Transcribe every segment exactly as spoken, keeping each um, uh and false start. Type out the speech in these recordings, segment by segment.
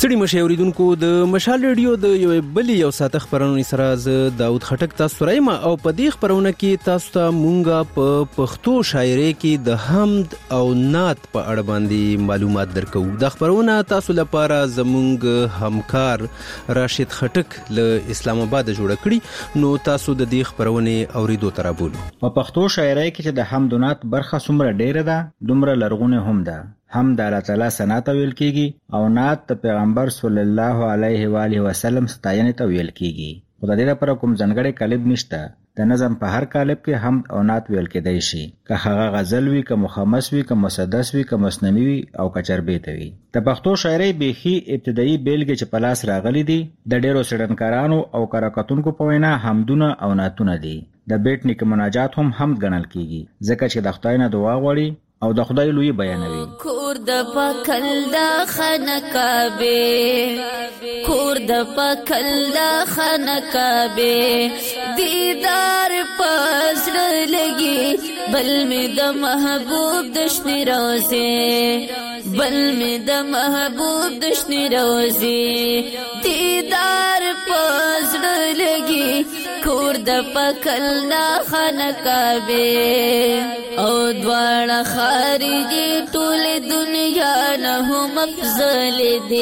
ستړي مشه اوریدونکو د مشال ریډیو د یو بلی یو ساعت خبرونه سره ز داود خټک تاسو رایم او په دې خبرونه کې تاسو ته مونږه په پښتو شاعري کې د حمد او نعت په اړه باندې معلومات درکو. د خبرونه تاسو لپاره زمونږ همکار راشد خټک له اسلام آباد جوړ کړی نو تاسو د دې خبرونه اوریدو ترابول. په پښتو شاعري کې چې د حمد او نعت برخه څومره ډیره ده دومره لرغونه هم ده. هم د الله تعالی ثنا ته ویل کیږي او نعت د پیغمبر صلی الله علیه و آله وسلم ستاینه ته ویل کیږي. خدای دې لپاره کوم ځانګړی قالب نشته. د نظم په هر قالب کې حمد او نعت ویل کېدای شي، که هغه غزل وي، که مخمس وي، که مسدس وي، که مثنوي وي او که چربیته وي. د پښتو شاعري بیخي ابتدایي بیلګې چې په لاس راغلي دي د ډیرو څېړنکارانو او کراکتونکو په وینا حمدونه او نعتونه دي. د بیت نیکه مناجات هم حمد ګڼل کیږي ځکه چې د خدای نه دعا غواړي او د خدای لوی بیانوي. کور د پکل د خنکابه، کور د پکل د خنکابه، دیدار پسړ لګي بل می د محبوب د شنی روزه، بل می د محبوب د شنی روزه، دیدار پسړ لګي کور د پکل د خنکابه او دواړه خارجي ټول دنیا نه هم افضل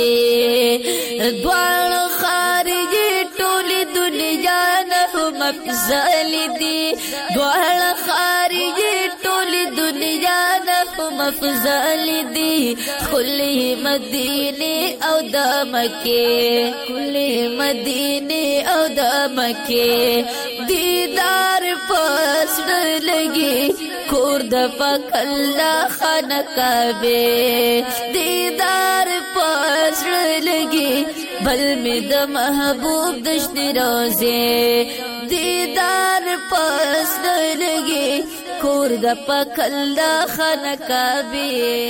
دي، دواړه خارجي ټول دنیا نه هم افضل دي، دواړه خارجي ټول دنیا نه هم افضل دي. کله مدینه او د مکه، کله مدینه او د مکه، دیدار پسړ لګي کور د پکل د خنکابه، دیدار پسړ لګي بل می د محبوب د شنی روزه، دیدار پسړ لګي کور د پکل د خنکابه.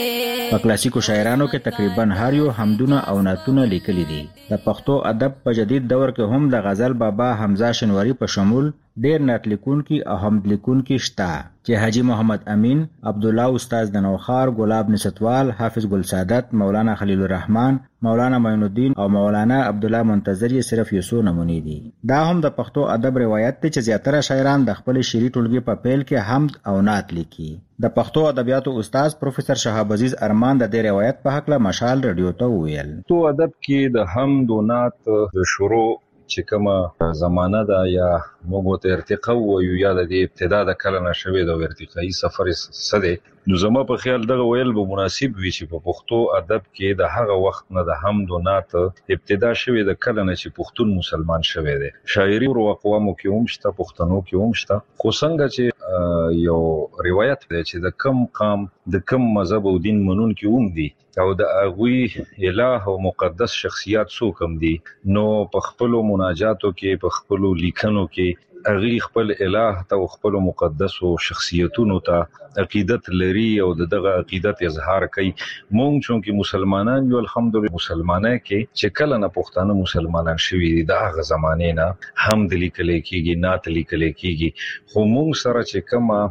په کلاسیکو شاعرانو کې تقریبا هر یو حمدونه او نعتونه لیکلي دي. د پښتو ادب په جدید دور کې هم د غزل بابا حمزه شنواری په شمول ډیر نعت لیکونکي او حمد لیکونکي شته چې حاجی محمد امین، عبدالله استاد د نوخار، ګلاب نصتوال، حافظ ګل سعادت، مولانا خلیل الرحمن، مولانا معین الدین او مولانا عبدالله منتظر یې صرف یو څو نمونې دي. دا هم د پښتو ادب روایت دی چې زیاتره شاعران د خپل شعري ټولګي په پیل کې حمد او نعت لیکي. د پښتو ادبیاتو استاد پروفیسور شهاب عزیز ارمان د دې روایت په حق له مشال رادیو ته ویل. تو ادب کې د حمد او نعت د شروع چې کومه زمانه ده یا موږ ته ارتقا وایو یا د ابتدا د کله نشوي د ارتقایي سفر سده، نو زما په خیال دغه ویل به مناسب وي چې په پښتو ادب کې د هغه وخت نه د حمد او نعت ابتدا شوی د کله نه چې پښتون مسلمان شوی دی. شاعري او اقوامو کې هم شته، پښتنو کې هم شته، خو څنګه چې یو روایت دی چې د کم قام د کم مذهب او دین منون کې هم دي او د هغوی الہ او مقدس شخصیات څوک هم دي، نو په خپلو مناجاتو کې په خپلو لیکنو کې هغوی خپل الہ ته خپلو مقدسو شخصیتونو ته عقیدت لري او دغه عقیدت اظهار کوي. مونږ چونکې مسلمانان یو الحمدلله مسلمانه کې چې کله نه پښتانه مسلمانان شوي دي د هغه زمانې نه حمد لیکلی کېږي، نعت لیکلی کېږي، خو مونږ سره چې کومه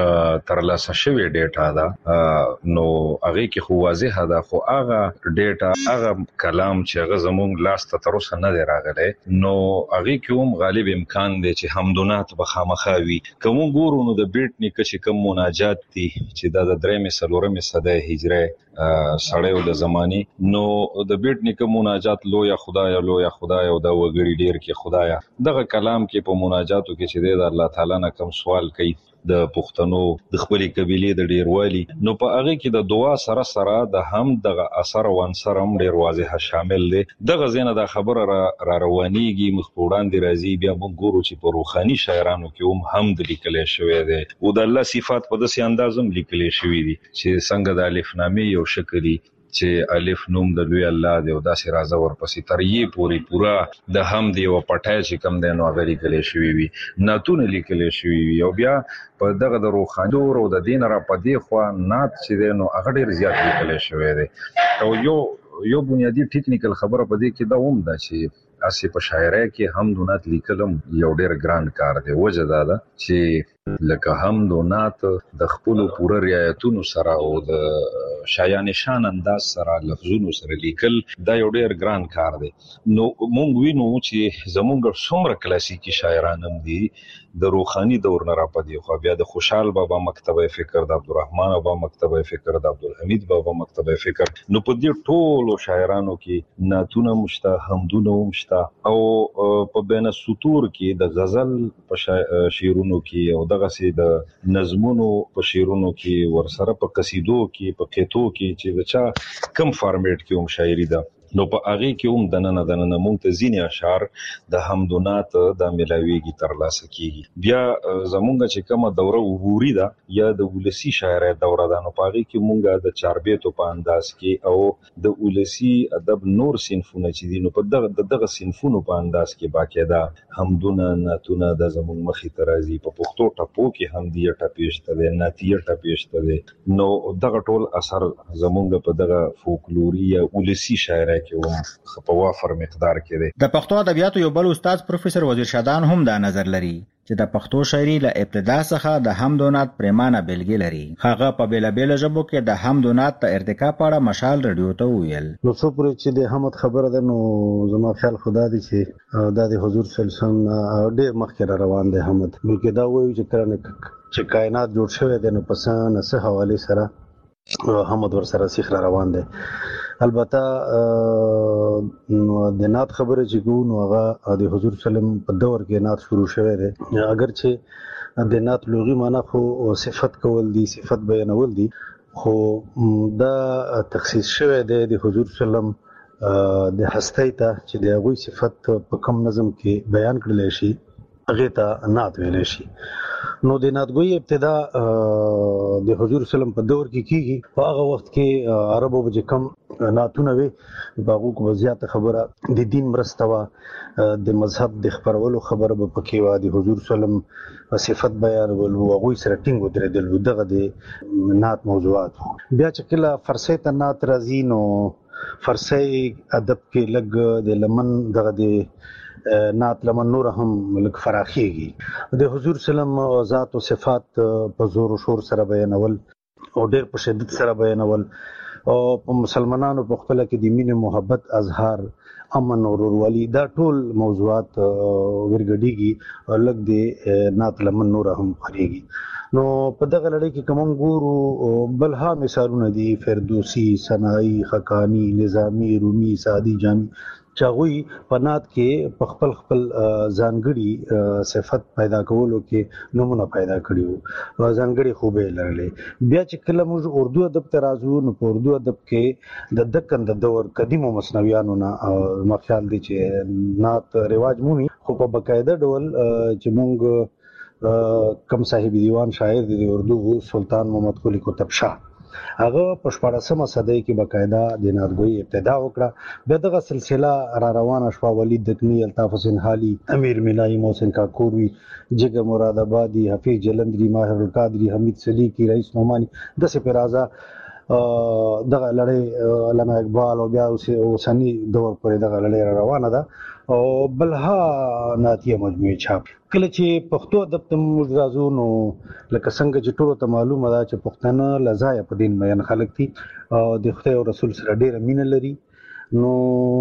ترلاسه شوی ډیټا ده نو هغه کې خو واضح ده، خو هغه ډیټا هغه کلام چې هغه زموږ لاس ته تر اوسه نه دی راغلی نو هغه کې هم غالب امکان دی چې حمدونات به خامخا وي. که موږ ګورو نو د بیت نیکه چې کوم مناجات دي چې دا د درېیمې څلورمې صدۍ هجري سړیو د زمانې، نو د بیت نیکه مناجات لویه خدایه لویه خدایه او دا وګړي ډیر کې خدایه، دغه کلام کې په مناجاتو کې چې دی د الله تعالی نه کوم سوال کوي د پښتنو د خپلې قبیلې د ډیروالي، نو په هغه کې د دعا سره سره د هم دغه اثر او عنصر هم ډیر واضح شامل دی. دغه ځینه د خبره را, را روانېږي مخ په وړاندې راځي. بیا موږ ګورو چې په روحاني شاعرانو کې هم حمد لیکلی شوی دی او د الله صفات په داسې انداز هم لیکلی شوي دي چې څنګه د الف نامې یو شکل دی چې الف نوم د لوی الله دی او داسې راځه ورپسې تر یې پورې پوره د حمد یو پټای چې کم دی نو هغه لیکلی شوي وي، نعتونه لیکلی شوي وي، او بیا په دغه د روحاني دور او د دین را په دې خوا نعت چې دی نو هغه ډېر زیات لیکلی شوی دی. او یو یو بنیادی ټیکنیکل خبره په دې کې دا هم ده چې اسی په شاعرۍ کې حمد و نعت لیکلم یو ډېر ګران کار دی. وجه دا ده چې لکه حمد و نعت د خپل پوره رعایتونو سره او د شایان شان انداز سره لفظونو سره لیکل دا یو ډېر ګران کار دی. نو مونږ وینو چې زمونږ څومره کلاسیکي شاعران هم دي د روحاني دور نه راپدې خو بیا د خوشحال بابا مکتبه فکر، د عبدالرحمن بابا مکتبه فکر، د عبدالحمید بابا مکتبه فکر، نو په دې ټولو شاعرانو کې نعتونه مشته، حمدونه مشته، او په بین السطور کې د غزل په شعرونو کې او دغه سي د نظمونو په شعرونو کې ورسره په قصیدو کې په قطو کې چې د چا کم فارمیټ کې هم شاعري ده، نو په هغه کې هم د نن د نن مونږ ته ځینې اشعار د حمد و نعت د ملاویږي تر لاسه کیږي. بیا زمونږ چې کومه دوره عبوري ده یا د ولسی شاعرۍ دوره ده، نو په هغه کې مونږ د چاربیتو په انداز کې او د ولسی ادب نور صنفونه چې دي نو په دغه دغه صنفونو په انداز کې باقاعده حمدونه نعتونه د زمونږ مخې ته راځي. په پښتو ټپو کې حمدیه ټپې شته دي، نعتیه ټپې شته دي، نو دغه ټول اثر زمونږ په دغه فولکلوري یا ولسی شاعرۍ کې هم په وافر مقدار کې دی. د پښتو ادبیاتو یو بل استاد پروفیسور وزیر شادان هم دا نظر لري چې د پښتو شاعري له ابتدا څخه د حمد و نعت پریمانه بیلګې لري. هغه په بیلابیل ژبو کې د حمد و نعت د ارتقا په اړه مشال رادیو ته ویل. نو څو پورې چې د حمد خبره ده، نو زما خیال خدا دی چې دا د حضور صلی الله علیه وسلم ډېر مخکې را روان دی حمد، بلکې دا وایي چې کله چې کائنات جوړ شوی دی نو په څه نه څه حوالې سره حمد ور سره سیخ را روان دی. البته د نعت خبره چې کوو نو هغه د حضور صلی الله علیه وسلم په دور کې نعت شروع شوی دی، اگر چې د نعت لغوي معنا خو صفت کول دي، صفت بیانول دي، خو دا تخصیص شوی دی د حضور صلی الله علیه وسلم د هستی ته چې د هغوی صفت په کم نظم کې بیان کړلی شي هغې ته نعت ویلی شي. نو د نعتګویي ابتدا د حضور سلم په دور کې کیږي. په هغه وخت کې عربو به کم نعتونه وي، په هغو کې به زیاته خبره د دین مرسته وه، د مذهب د خپرولو خبره به پکې وه، د حضور سلم صفت بیانول و، هغوی سره ټینګ ودرېدل و، دغه د نعت موضوعات وو. بیا چې کله فرسۍ ته نعت راځي نو فرسۍ ادب کې لږ د لمن دغه د نعت لمن نور هم لږ فراخیږي. د حضور سلم ذات او صفات په زور او شور سره بیانول او ډېر په شدت سره بیانول، او په مسلمانانو په خپله کې د مینې محبت اظهار، امن او ورورولي، دا ټول موضوعات ورګډېږي، لږ د نعت لمن نور هم خریږي. نو په دغه لړۍ کې که موږ ګورو بل ها مثالونه دي، فردوسي، سنایي، خقاني، نظامي، رومي، سعدي، جامي، چې هغوی په نعت کې په خپل خپل ځانګړي صفت پیدا کولو کې نمونه پیدا کړي وو، ځانګړي خوبۍ لرلې. بیا چې کله موږ اردو ادب ته راځو نو په اردو ادب کې د دکن د دور قدیمو مثنویانو نه ما خیال دی چې نعت رواج مومي، خو په باقاعده ډول چې موږ کم صاحب دیوان شاعر دی د اردو سلطان محمد قلی قطب شاه، هغه په شپاړسمه صدۍ کې باقاعده د نعتګویي ابتدا وکړه. بیا دغه سلسله را روانه شوه، ولید دکني، الطاف حسین حالي، امیر مینایی، محسن کاکوروي، جګر مراد آبادي، حفیظ جلندري، ماهر القادري، حمید صدیقي، رئیس نعماني، داسې پرې راځه دغه لړۍ علامه اقبال او بیا اوسني دور پورې دغه لړۍ را روانه ده، او بلها نعتیه مجموعې چاپ. کله چې پښتو ادب ته موږ راځو نو لکه څنګه چې ټولو ته معلومه ده چې پښتانه له ځایه په دین مین خلک دي او د خدای او رسول سره ډېره مینه لري. نو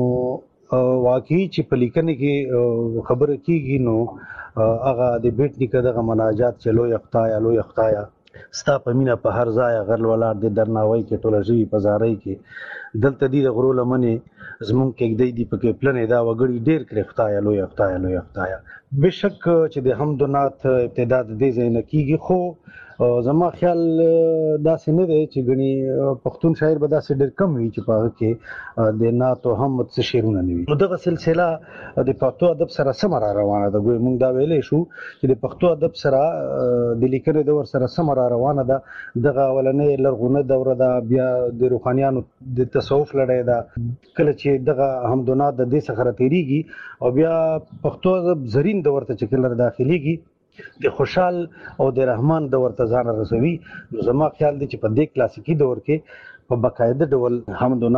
واقعي چې په لیکنې کې خبره کېږي نو هغه د بیت نیکه دغه مناجات چې لویه خدایه لویه خدایه ستا په مینه په هر ځایه غر ولاړ دی درناوی کې ټوله ژوي په زارۍ کې دلته دي د غرو لمنې زمونږ کېږدی دي پکې پلنې دا وګړي ډېر کړې خدایه لویه خدایه لویه خدایه. بېشک چې د حمد و نعت ابتدا د دې ځای نه کېږي، خو زما خیال داسې نه دی چې ګڼې پښتون شاعر به داسې ډېر کم وي چې په هغه کې د نعت او حمد څه شعرونه نه وي. نو دغه سلسله د پښتو ادب سره سمه را روانه ده. ګویا موږ دا ویلی شو چې د پښتو ادب سره د لیکنې دور سره سمه را روانه ده. دغه اولنۍ لرغونه دوره ده، بیا د روحانیانو د تصوف لړۍ ده، کله چې دغه حمد و نعت د دې څخه راتېرېږي او بیا پښتو ادب زرین دور ته چې کله داخلېږي د خوشحال او د رحمان دور ته ځان رسوي. نو زما خیال دی چې په دې کلاسیکي دور کې په باقاعده ډول حمد و نعت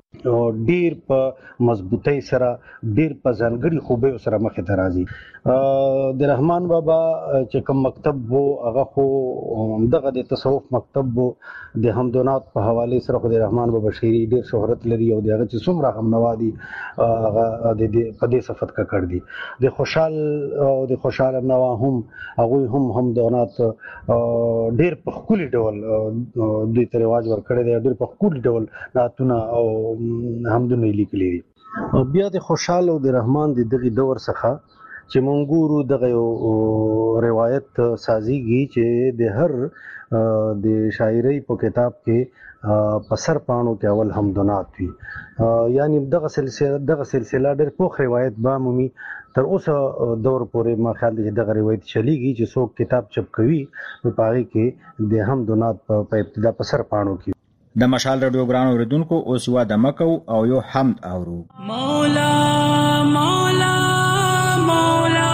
ډیر په مضبوطی سره ډیر په ځانګړي خوبه سره مخه ته راځي. د رحمان بابا چې کوم مکتب وو هغه خو دغه د تصوف مکتب وو. د حمدونات په حواله سره خو د رحمان بابا شعري ډیر شهرت لري او دغه چې څومره هم نوادي هغه د په دې صفت کا کړ دي. د خوشحال او د خوشحال نوا هم هغه هم حمدونات ډیر په خولي ډول دوی ته رواج ورکړی دی. ډیر په خولي ډول ناتونه او حمدونه لیکلي دي. او بیا د خوشحال او د رحمان د دغه دور څخه چې مونږ ګورو دغه یو روایت سازيږي چې د هر د شاعرۍ په کتاب کې په سر پانو کې اول حمدونات وي. یعنی دغه سلسله دغه سلسله ډېر پوخ روایت به مومي تر اوسه دور پورې. ما خیال دی دغه روایت چلیږي چې څوک کتاب چاپ کوي په پاره کې د حمدونات په ابتدا په سر پانو کې. د مشال رادیو ګران اوریدونکو اوس یو د مکو او یو حمد اورو. مولا مولا مولا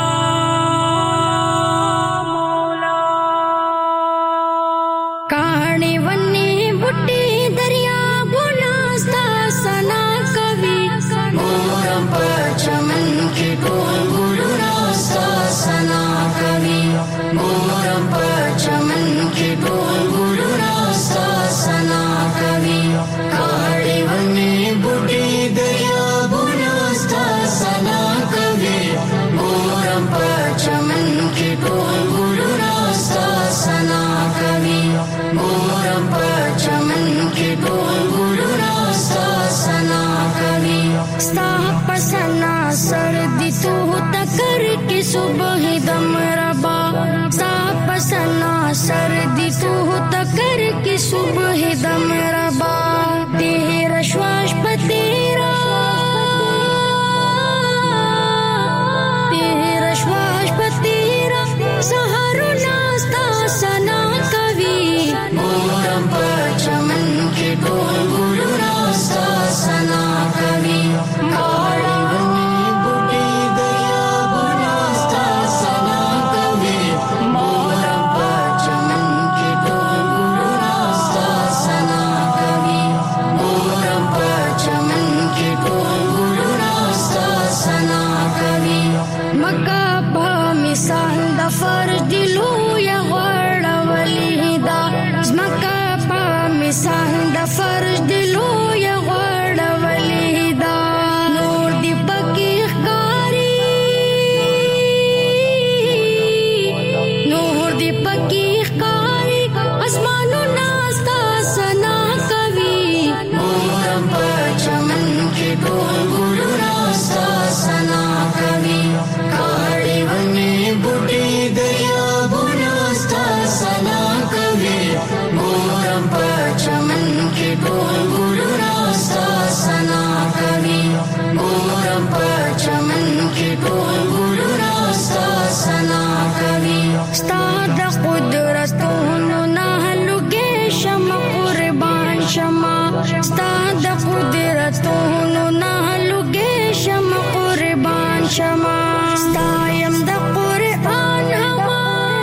مولا کاڼي ونی بوټي دریا بوناستا سنا کوي ګورم په چمن کې ټول ګلوناستا سنا کوي ګورم په چمن کې ټول ګلوناستا سنا کوي کاڼي ونی بوټي دریا بوناستا سنا کوي ګورم په چمن کې ټول ګلوناستا سنا کوي ګورم په چمن کې ټول ګلوناستا سنا کوي ستا پسنا سر دي تو تکر کې صبح دم ربا ستا پسنا سر دي تو تکر کې صبح دم ربا تیرا شواش پتیرا تیرا شواش پتیرا سهارو ناستا سنا کوي ګورم په چمن کې ټول ګلو ناستا سنا کوي کاڼي ونی بوټي دریا بوناستا سنا کوي ګورم په چمن کې ټول ګلو ناستا سنا کوي ګورم په چمن کې ټول ګلو ناستا سنا کوي مکه په مثال د فرج دلو یا غړولې دا زمکه په مثال د فرج دلو یا غړولې دا نور دی پکې ښکاری نور دی پکې ښکاری اسمانو ناستا سنا کوي ګورم په چمن کې ټول ګلو ناستا سنا کوي کاڼي ونی بوټي دریا بوناستا سنا کوي ګورم په چمن کې ټول ګلو ناستا سنا کوي ګورم په چمن کې ټول ګلو ناستا سنا کوي ستا د قدرتونو نه لوګې شم قربان شمه ستا د قدرتونو نه لوګې شم قربان شمه ستا یم د قرآن هوا.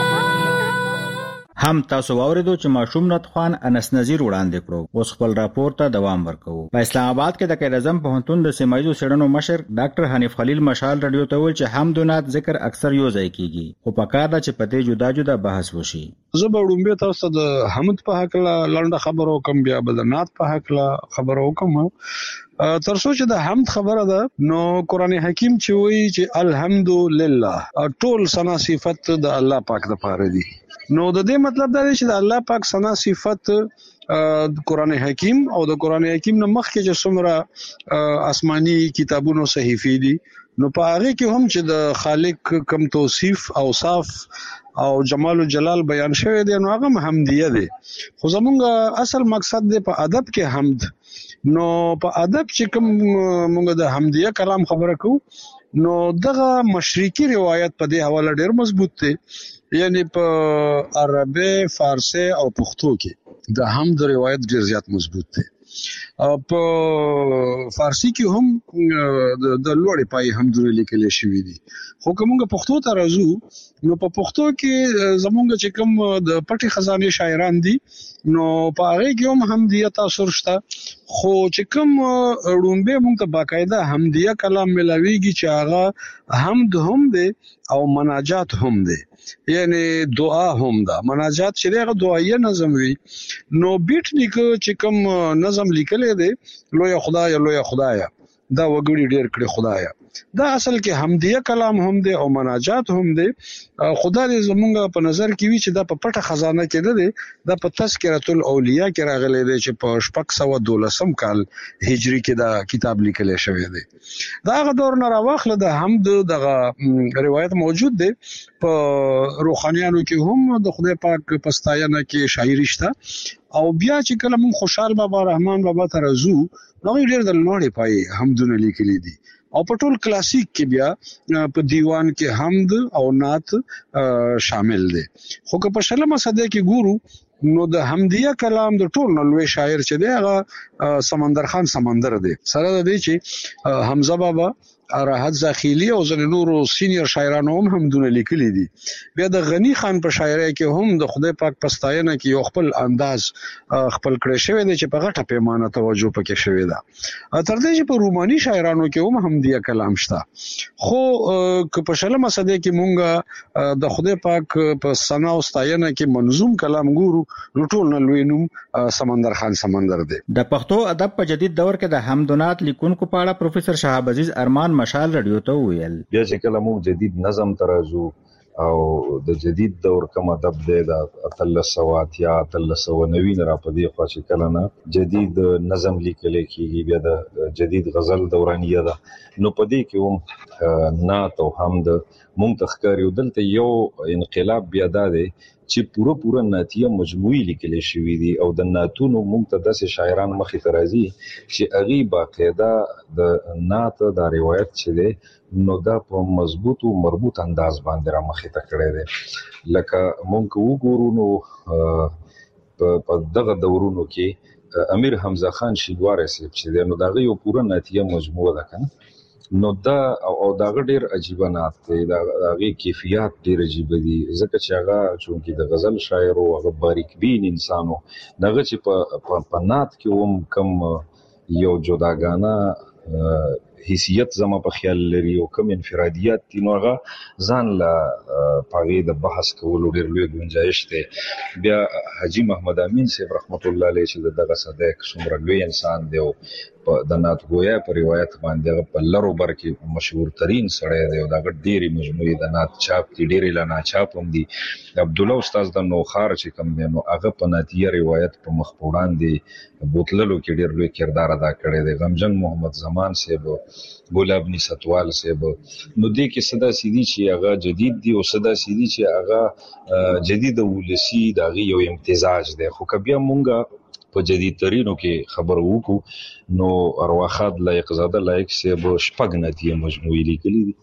هم تاسو واوریدو چې ماشوم نتخوان انس نذیر وړاندې کړو. اوس خپل راپور ته دوام ورکوو. په اسلام آباد کې د قیداعظم پوهنتون د سیمایي څېړنو مشر ډاکټر حنیف خلیل مشال رادیو ته ویل چې حمدونات ذکر اکثر یو ځای کیږي خو په کار ده چې په دې جدا جدا بحث وشي. زه به وړاندې تاسو د حمد په حق لا لنډه خبرو کوم بیا به د نعت په حق لا خبرو کوم. ترڅو چې د حمد خبره ده نو قران حکیم چې وایي چې الحمدلله ټول ثنا صفت د الله پاک د پاره دي. نو د دې مطلب دا دی چې د الله پاک ثنا صفت قران حکیم او د قران حکیم نه مخکې چې څومره آسماني کتابونو صحیفې دي نو په هغه کې هم چې د خالق کم توصیف اوصاف او جمال او جلال بیان شوی دی نو هغه حمدیه دی. خو زمونږ اصل مقصد دی په ادب کې حمد. نو په ادب چې کوم مونږ د حمدیه کلام خبره کوو نو دغه مشرقي روایت په دې حواله ډیر مضبوط دی. یعنی په عربی فارسی او پښتو کې د حمد روایت ډیر زیات مضبوط دی. په فارسی کې هم د لوړې پای حمدونه لیکل شوی دي. خو کومه پښتو ته راځو نو په پښتو کې زمونږ چې کوم د پټي خزانه شاعران دي نو په هغه کې هم حمدیه تاثر شته. خو چې کوم رومبه موږ ته باقاعده حمدیه کلام ملاویږي چې هغه حمد هم دی او مناجات هم دی، یعنی دعا هم ده. مناجات چې هغه دعایه نظم وي نو بیت نیکه چې کوم نظم لیکل دی لوی خدای لوی خدای دا وګړي ډیر کړي خدایا، دا اصل کې حمدیه کلام هم دی او مناجات هم دی. خدا دې زمونږ په نظر کې وی چې دا په پټه خزانه کې نه دی، دا په تذکرۃ الاولیاء کې راغلی دی چې په شپږ سوه دولسم کال هجری کې دا کتاب لیکل شوی دی. دا هغه دور نه راوخله د حمد دغه روایت موجود دی. په روحانیانو کې هم د خدای پاک پستاینه کې شاعری شته. او بیا چې کله مون خوشحال بابا رحمان بابا ته راځو نو ډېر د لوړې پای حمدونه لیکلي دي. او په ټول کلاسیک کې بیا په دیوان کې حمد او نعت شامل دي. خو که په شلمه صده کې ګورو نو د حمدیه کلام د ټول نلوي شاعر چې دی هغه سمندر خان سمندر دی. سره د دې چې حمزه بابا راحت زاخیلی او ځینې نورو سینیر شاعرانو هم حمدونه لیکلي دي. بیا د غنی خان په شاعرۍ کې هم د خدای پاک پستاینه کې یو خپل انداز خپل کړی شوی دی چې په غټه پیمانه توجه پکې شوی ده. تر دې چې په روماني شاعرانو کې هم حمدیه کلام شته. خو که په شلمه صده کې مونږ د خدای پاک په ثنا او ستاینه کې منظوم کلام ګورو نو ټول نلوي نوم سمندر خان سمندر دی. د پښتو ادب په جدید دور کې د حمدونات لیکونکو په اړه پروفیسور شهاب عزیز ارمان مشال رادیو ته ویل. بیا چې کله موږ جدید نظم ته راځو او د جدید دور کوم ادب دی د اتلس سوه اتیا اتلس سوه نوي نه را په دې خوا چې کله نه جدید نظم لیکل کېږي، بیا د جدید غزل دورانیه ده نو په دې کې هم نعت او حمد مونږ ته ښکاري. دلته یو انقلاب بیا دا دی چې پوره پوره نعتیه مجموعي لیکل شوي دي او د نعتونو مونږ ته داسې شاعران مخې ته راځي چې هغې باقاعده د نعت دا روایت چې دی نو دا په مضبوط او مربوط انداز باندې را مخې ته کړی دی. لکه مونږ که وګورو نو په دغه دورونو کې امیر حمزه خان شینواری صاحب چې دی نو د هغه یو پوره نعتیه مجموعه ده که نه نو دا او دغه ډیر عجیبه نعت دی، د هغې کیفیات ډیر عجیبه دي ځکه چې هغه چونکې د غزل شاعر و هغه باریک بین انسان و دغه چې په په نعت کې هم کم یو جداګانه حیثیت زما په خیال لري او کم انفرادیات دي نو هغه ځان له په هغې د بحث کولو ډېر لوی ګنجایش دی. بیا حاجي محمد امین صاحب رحمت الله علیه چې د دغه صدی څومره لوی انسان دی او د نعت ګویا په روایت باندې هغه په لرو بر کې مشهور ترین سړی دی او د هغه ډېرې مجموعې د نعت چاپ دي، ډېرې لا ناچاپ هم دي. عبدالله استاذ د نوخار چې کوم دی نو هغه په نعتیه روایت په مخ په وړاندې بوتللو کې ډېر لوی کردار ادا کړی دی. غمجن محمد زمان صاحب، ګلاب نی ستوال صاحب، نو دې کې څه داسې دي چې هغه جدید دي او څه داسې دي چې هغه جدید ولسي د هغې یو امتزاج دی. خو که بیا مونږ په جدید ترینو کې خبر وکړو نو ارواخاد لایق زاده لایق صاحب شپږ نعتیه مجموعي لیکلي دي.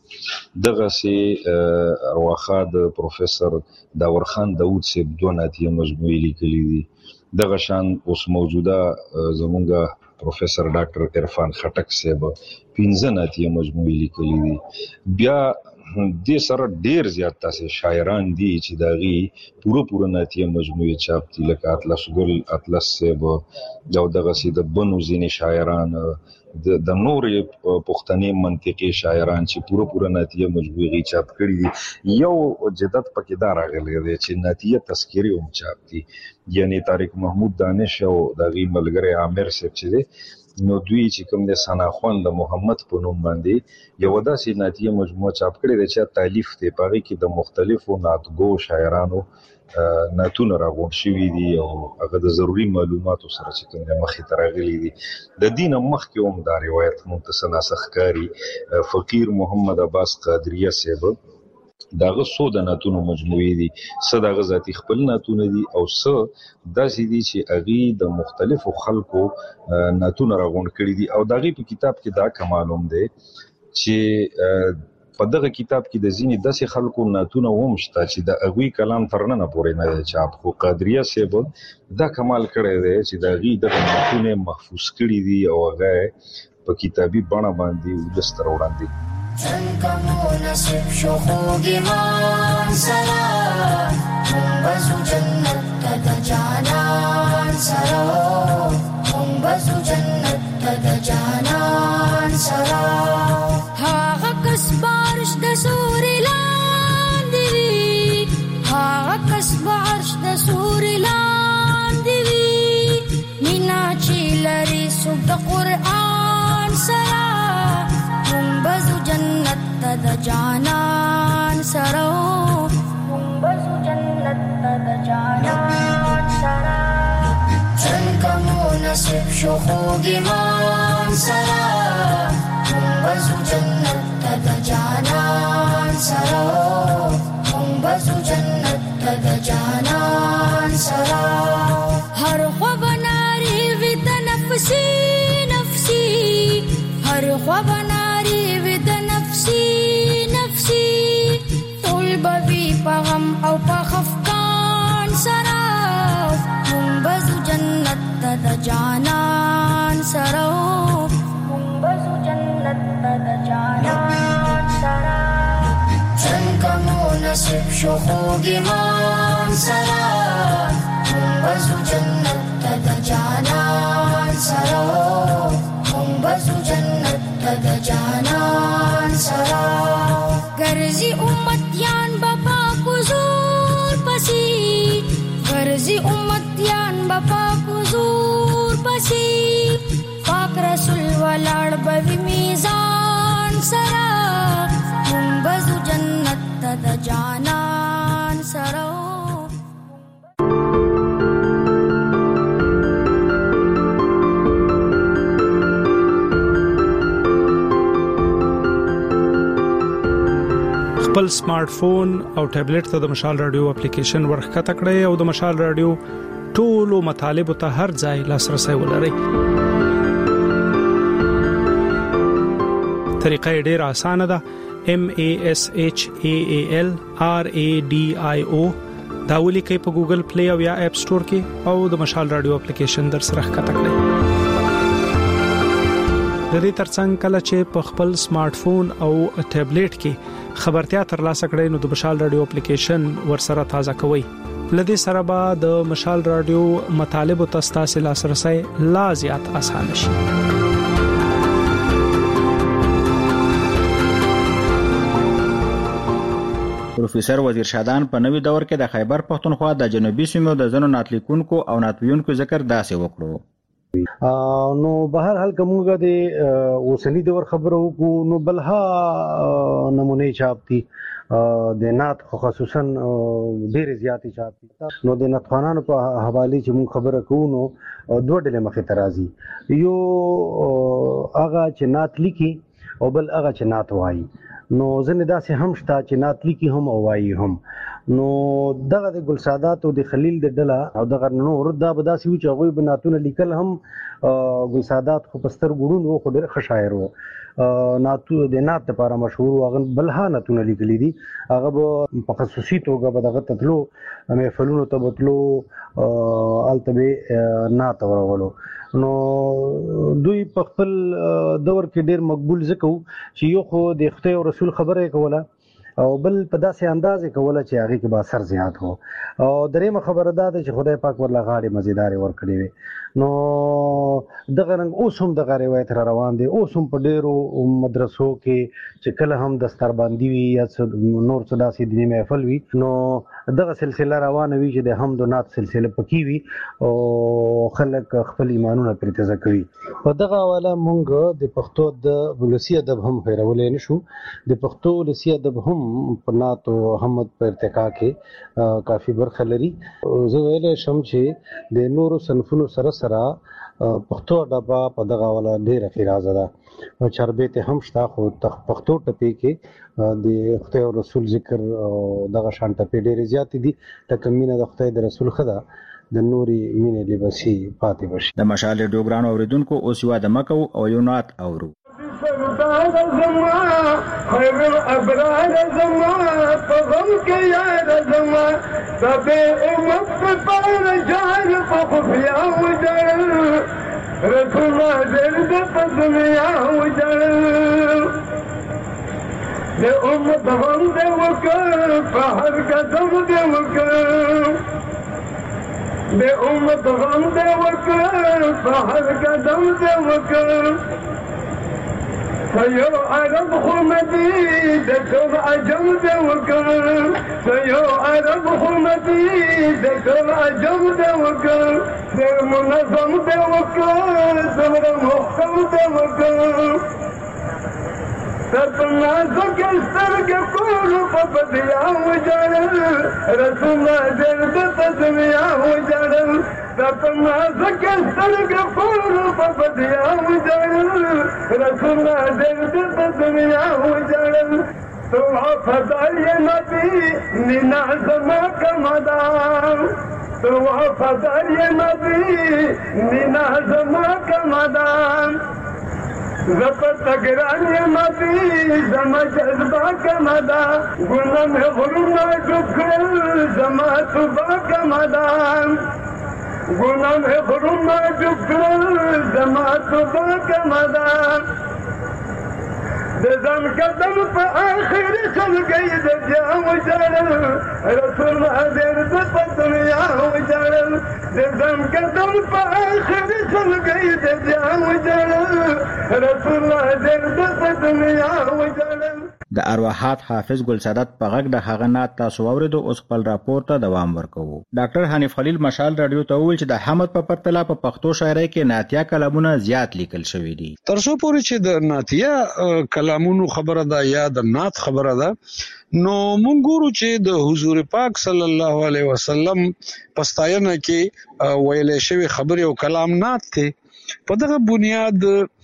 دغسې ارواخاد پروفیسر داورخان داود صاحب دوه نعتیه مجموعي لیکلي دي. دغه شان اوس موجوده زمونږ پروفیسر ډاکټر عرفان خټک صاحب پنځه نعتیه مجموعي لیکلي دي. بیا دې سره ډیر زیات تاسې شاعران دي چې د هغې پوره پوره نعتیه مجموعې چاپ دي لکه اطلس ګل اطلس صاحب او دغسې د بنو ځینې شاعران د نورې پښتنې منطقې شاعران چې پوره پوره نعتیه مجموعې چاپ کړي دي. یو جدت پکې دا راغلی دی چې نعتیه تذکرې هم چاپ دي، یعنی طارق محمود دانش او د هغې ملګری عامر صاحب چې دی نو دوی چې کوم دی ثناخوان د محمد په نوم باندې یوه داسې نعتیه مجموعه چاپ کړې ده چې تالیف دی، په هغې کې د مختلفو نعتګو شاعرانو نعتونه راغونډ شوي دي او هغه د ضروري معلوماتو سره چې کوم دی مخې ته راغلي دي. د دې نه مخکې هم دا روایت مونږ ته څه ناڅه ښکاري. فقیر محمد عباس قادریه صاحب د هغه څو د نعتونو مجموعې دي، څه د هغه ذاتي خپل نعتونه دي او څه داسې دي چې هغې د مختلفو خلکو نعتونه راغونډ کړي دي. او د هغې په کتاب کې دا کمال هم دی چې په دغه کتاب کې د ځینې داسې خلکو ناتونه هم شته چې د هغوی کلام تر ننه پورې نه دی چاپ، خو قادریه صاحب دا کمال کړی دی چې د هغوی دغه ناتونه محفوظ کړي دي او هغه په کتابي بڼه باندې ولس ته راوړاندې. څنګه مو نصیب شو خوږ ایمان سره، موږ به ځو جنت ته د جانان سره، موږ به ځو جنت ته د جانان سره. هغه کس بارش د سوري لاندې وي، هغه کس بارش د سوري لاندې وي، مینا چې لري څوک د قرآن سره، موږ به ځو جنت ته د جانان سره، موږ به ځو جنت ته د جانان سره. څنګه مو نصیب شو خوږ ایمان سره، موږ به ځو جنت ته د جانان سره، موږ به ځو جنت ته د جانان سره. هر خوا به نارې وي د نفسي نفسي، هر خوا به نارې وي د نفسي نفسي، ټول به وي په غم او په خفقان سره، موږ به ځو جنت ته د جانان سره، موږ به ځو جنت ته د جانان سره. څنګه مو نصیب شو خوږ ایمان سره، موږ به ځو جنت ته د جانان سره، موږ به ځو جنت ته د جانان سره. ګرځي امتیان به پاک حضور پسې، ګرځي امتیان به پاک حضور پسې، پاک رسول ولاړ به وي میزان سره، موږ به ځو جنت ته د جانان سره. خپل سمارټ فون او ټابلیټ ته د مشال رادیو اپلیکیشن ورخکته کړئ او د مشال رادیو ټولو مطالبه ته هر ځای لاسرسي ولرئ. طریقه ډیره اسانه ده. M A S H A A L R A D I O دا ولیکئ په ګوګل پلی او یا اپ سٹور کې او د مشال رادیو اپلیکیشن در سره ښکته کړئ. د دې ترڅنګ کله چې په خپل سمارټ فون او ټابلیټ کې خبرتیا ترلاسه کړئ نو د مشال رادیو اپلیکیشن ورسره تازه کوئ. لدې سره به د مشال رادیو مطالب او تاسو لاسرسي لا زیات اسانه شي. پروفیسور وزیر شادان په نوي دور کې د خیبر پښتونخوا د جنوبي سیمو د زنو ناتلیکونکو او ناتویونکو ذکر داسې وکړو. نو بهر حال کومګه د اوسنی دور خبرو کو نو بلها نمونه چاپ دي د نات خصوصا ډېر زیاتې چاپ دي. نو د ناتخوانانو په حواله چې مون خبره کوو نو دوه ډلې مخې ته راځي. یو هغه چې نات لیکي او بل هغه چې نات وایي. نو ځنه داسې هم شته چې نات لیکي هم او وایي هم. نو دغه د ګل سادات او د خلیل د ډله او دغه نور دا به داسې و چې هغوی به ناتونه لیکل هم. ګل سادات خو پستر ګړون و خو ډېر ښه شاعر و. ناتو د نات لپاره مشهور و. هغه بلها ناتونه لیکلي دي. هغه به په خصوصي توګه به دغه ته تلو محفلونو ته به تلو هلته به نات اورولو. نو دوی په خپل دور کې ډېر مقبول ځکه چې یو خو د خدای او رسول خبره کوله او بل په داسې انداز کوله چې هغه کې به اثر زیات وو. او درېمه خبره دا ده چې خدای پاک ورله غاړې مزیدارې ورکړې وي. نو دغه رنګ اوس هم دغه روایت را روان دی. اوس هم په ډېرو مدرسو کې چې کله هم دستربندي وي یا نور څه داسې دیني محفل وي نو دغه سلسله روانه وي چې د حمد و نعت سلسله پکې وي او خلک خپل ایمانونه پرې تازه کوي. په دغه حواله مونږ د پښتو د ولسي ادب هم هیرولای نشو. د پښتو ولسي ادب هم په نعت او حمد په ارتقا کې کافي برخه لري. زه ویلی شم چې د نورو صنفونو سره سره پښتو ادب په دغه حواله ډېره ښېرازه ده. چاربیت هم شته خو پښتو ټپې کې د خدای او رسول ذکر او دغه شان ټپې ډېرې زیاتې دي. لکه مینه د خدای د رسول ښه ده د نورې مینې لباسي پاتې بشي. د مشال ډوګران اوریدونکو اوس یو د مکو او یو نعت اورو. سردار زما خیر الابرار زما فغم کې یار زما تبه امت پر جان په خفیا وجل رسول دل د پدنیا وجل د امت غم دې وکړ په هر قدم دې وکړ د امت غم دې وکړ په هر قدم دې وکړ سيو عرب خمدي دكتور عجم دوكر سيو عرب خمدي دكتور عجم دوكر سير منظم دوكر سمر محكم دوكر ستنا زكي سرق كل فبديا وجرل رسول درد تسميا وجرل ستنا زكي سرق كل فبديا وجرل رسول درد تسميا وجرل تو فضل يا نبي لنعزمك مدام تو فضل يا نبي لنعزمك مدام زپر تگران یا مبی زما جذبہ کا مدا گناہ میں غلونا ڈکل زما صبح کا مدا گناہ میں غلونا ڈکل زما صبح کا مدا دزم قدم پا آخر چل گئی دجا وجارل رسول حضر دفا دنیا وجارل دزم قدم پا آخر چل گئی دجا وجارل رسول حضر دفا دنیا وجارل د ارواحات حافظ ګل سادات په غږ د هغه نات تاسو اوریدو اوس خپل راپور ته دوام ورکوو. ډاکټر حنیف خلیل مشال رادیو ته وویل چې د حمد په پرتله په پښتو شاعرۍ کې ناتیا کلامونه زیات لیکل شوي دي. تر څو پورې چې د ناتیا کلامونو خبره ده یا د نات خبره ده نو مونږ ګورو چې د حضور پاک صلی الله علیه وسلم پستاینه کې ویلې شوی خبره او کلام نات ته په دغه بنیاد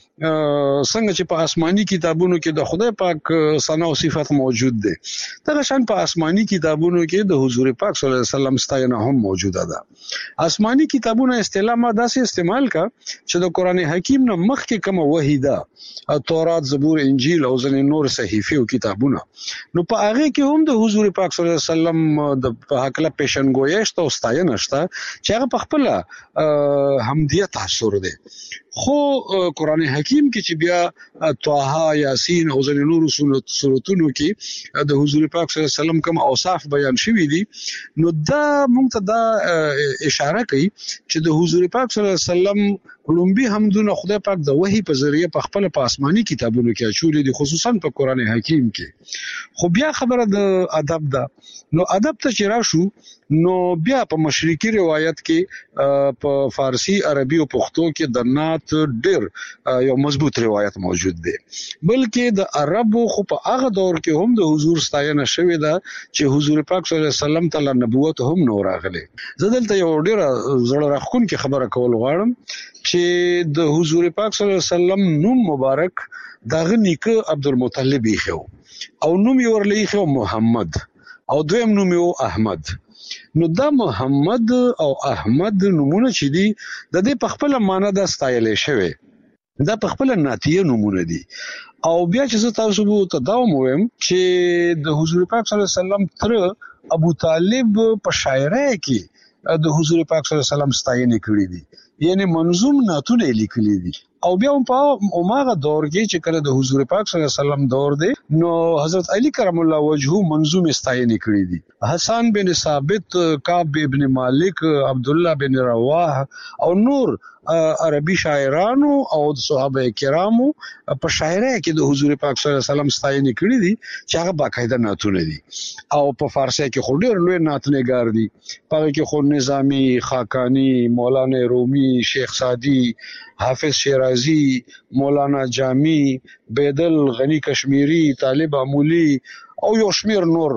څنګه چې په آسماني کتابونو کې د خدای پاک ثنا او صفات موجود دي دغه شان په آسماني کتابونو کې د حضور پاک صلی الله علیه وسلم ستاینه هم موجوده ده. آسماني کتابونه اصطلاح ما داسې استعمال کا چې د قران حکیم نه مخکې کوم وحی ده تورات زبور انجیل او ځینې نور صحیفه او کتابونه نو په هغه کې هم د حضور پاک صلی الله علیه وسلم د حقله پیشنګویشت او ستاینه شته چې هغه په خپل حمدیه تاثر ده. خو قران حکیم کې چې بیا طه یاسین او ځینې نور سورتونو کې د حضور پاک صلی الله علیه وسلم کوم اوصاف بیان شوي دي نو دا موږ ته دا اشاره کوي چې د حضور پاک صلی الله علیه وسلم لومبي حمدونه خدای پاک د وحي په ذریعہ په خپل په آسماني کتابونو کې اچولې دي خصوصا په قران حکیم کې. خو بیا خبره د ادب ده نو ادب ته چې راشو نو بیا په مشرقي روایت کې په فارسی عربي او پښتو کې د نات ډېر یو مضبوط روایت موجود دی بلکې د عربو خو په هغه دور کې هم د حضور ستاینه شوې ده چې حضور پاک صلی الله علیه وسلم تعالی نبوت هم نو راغله. زه دلته یو ډېر زړه راخونکې خبره کول غواړم چې د حضور پاک صلی الله علیه وسلم نوم مبارک داغه نیکه عبدالمطلب یې او نوم یې ورلې خو محمد او دویم نوم یې احمد. نو دا محمد او احمد نومونه چې دي د دې په خپل معنی د ستایلې شوی دا په خپل ناتیه نومونه دي. او بیا چې تاسو ته دا وایم چې د حضور پاک صلی الله علیه وسلم تر ابو طالب په شاعرۍ کې د حضور پاک صلی الله علیه وسلم ستاینه کړې دي یعنی منظوم ناتونه لیکلي دي. او بیا په اوماغه دور کې چې کله د حضور پاک صلی الله علیه وسلم دور دی نو حضرت علی کرم الله وجهه منظوم ستاینه کړې دي. حسن بن ثابت کعب ابن مالک عبد الله بن رواح او نور عربي شاعرانو او صحابه کرامو په شاعرۍ کې د حضور پاک صلی الله علیه وسلم ستاینه کړې دي چې هغه باقاعده ناتونه دي. او په فارسی کې خو ډېر لوی ناتنګار دي په کې خو نظامی خاقانی مولانا رومي شیخ سعدی حافظ شیرازی مولانا جامی بیدل غنی کشمیری طالب عمولی او یو شمیر نور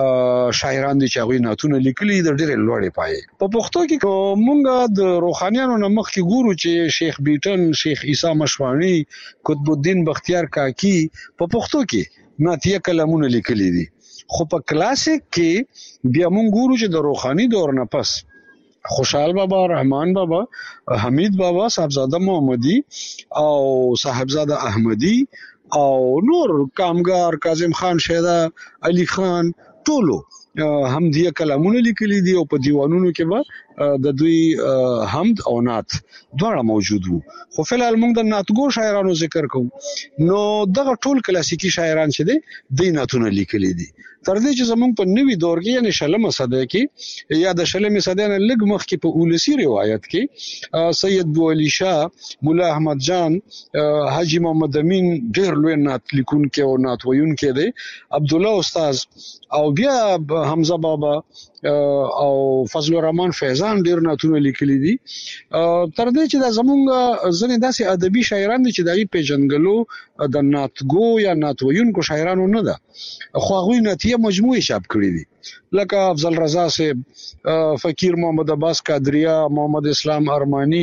شاعران دي چې هغه ناتونه لیکلي د ډېر لوړې پای. په پښتو کې مونږ د روحانيانو نمخ کې ګورو چې شیخ بیټن شیخ عیسی مشوانی قطب الدین بختیار کاکی په پښتو کې ناتیه کلامونه لیکلي دي. خو په کلاسیک کې بیا مونږ ګورو چې د روحاني دور نه پس خوشحال بابا، رحمان بابا، حمید بابا، صاحبزاده محمدي او صاحبزاده احمدي او نور کامګار، کاظم خان شیدا، علي خان، ټولو هم دې کلامونه لیکلي دي او په دیوانونو کې به د دوی حمد او نعت دواړه موجود وو. خو فلحال موږ د نعتګو شاعرانو ذکر کوو. نو دغه ټول کلاسیکی شاعران چې دي د نعتونه لیکلي دي، تر دې چې زموږ په نوي دور کې یعنی شلمه صده کې یا د شلمه صده نه لږ مخکې په اولسی روایت کې سید بوعلی شاه، مولا احمد جان، حاجی محمد امین ډېر لوی نعت لیکونکي او نعت ویونکي دي، عبد الله استاد او بیا حمزه بابا او فضل الرحمن فیضان ډیر نعتونه لیکلي دي. تر دې چې دا زمونږ ځنې داسې ادبي شاعران دي چې دغه پیژنګلو د نعتګو یا نعت ویونکو شاعرانو نه ده، خو هغوی نعتیه مجموعې چاپ کړي دي، لکه افضل رضا صاحب، فقیر محمد عباس قادریه، محمد اسلام ارمانی،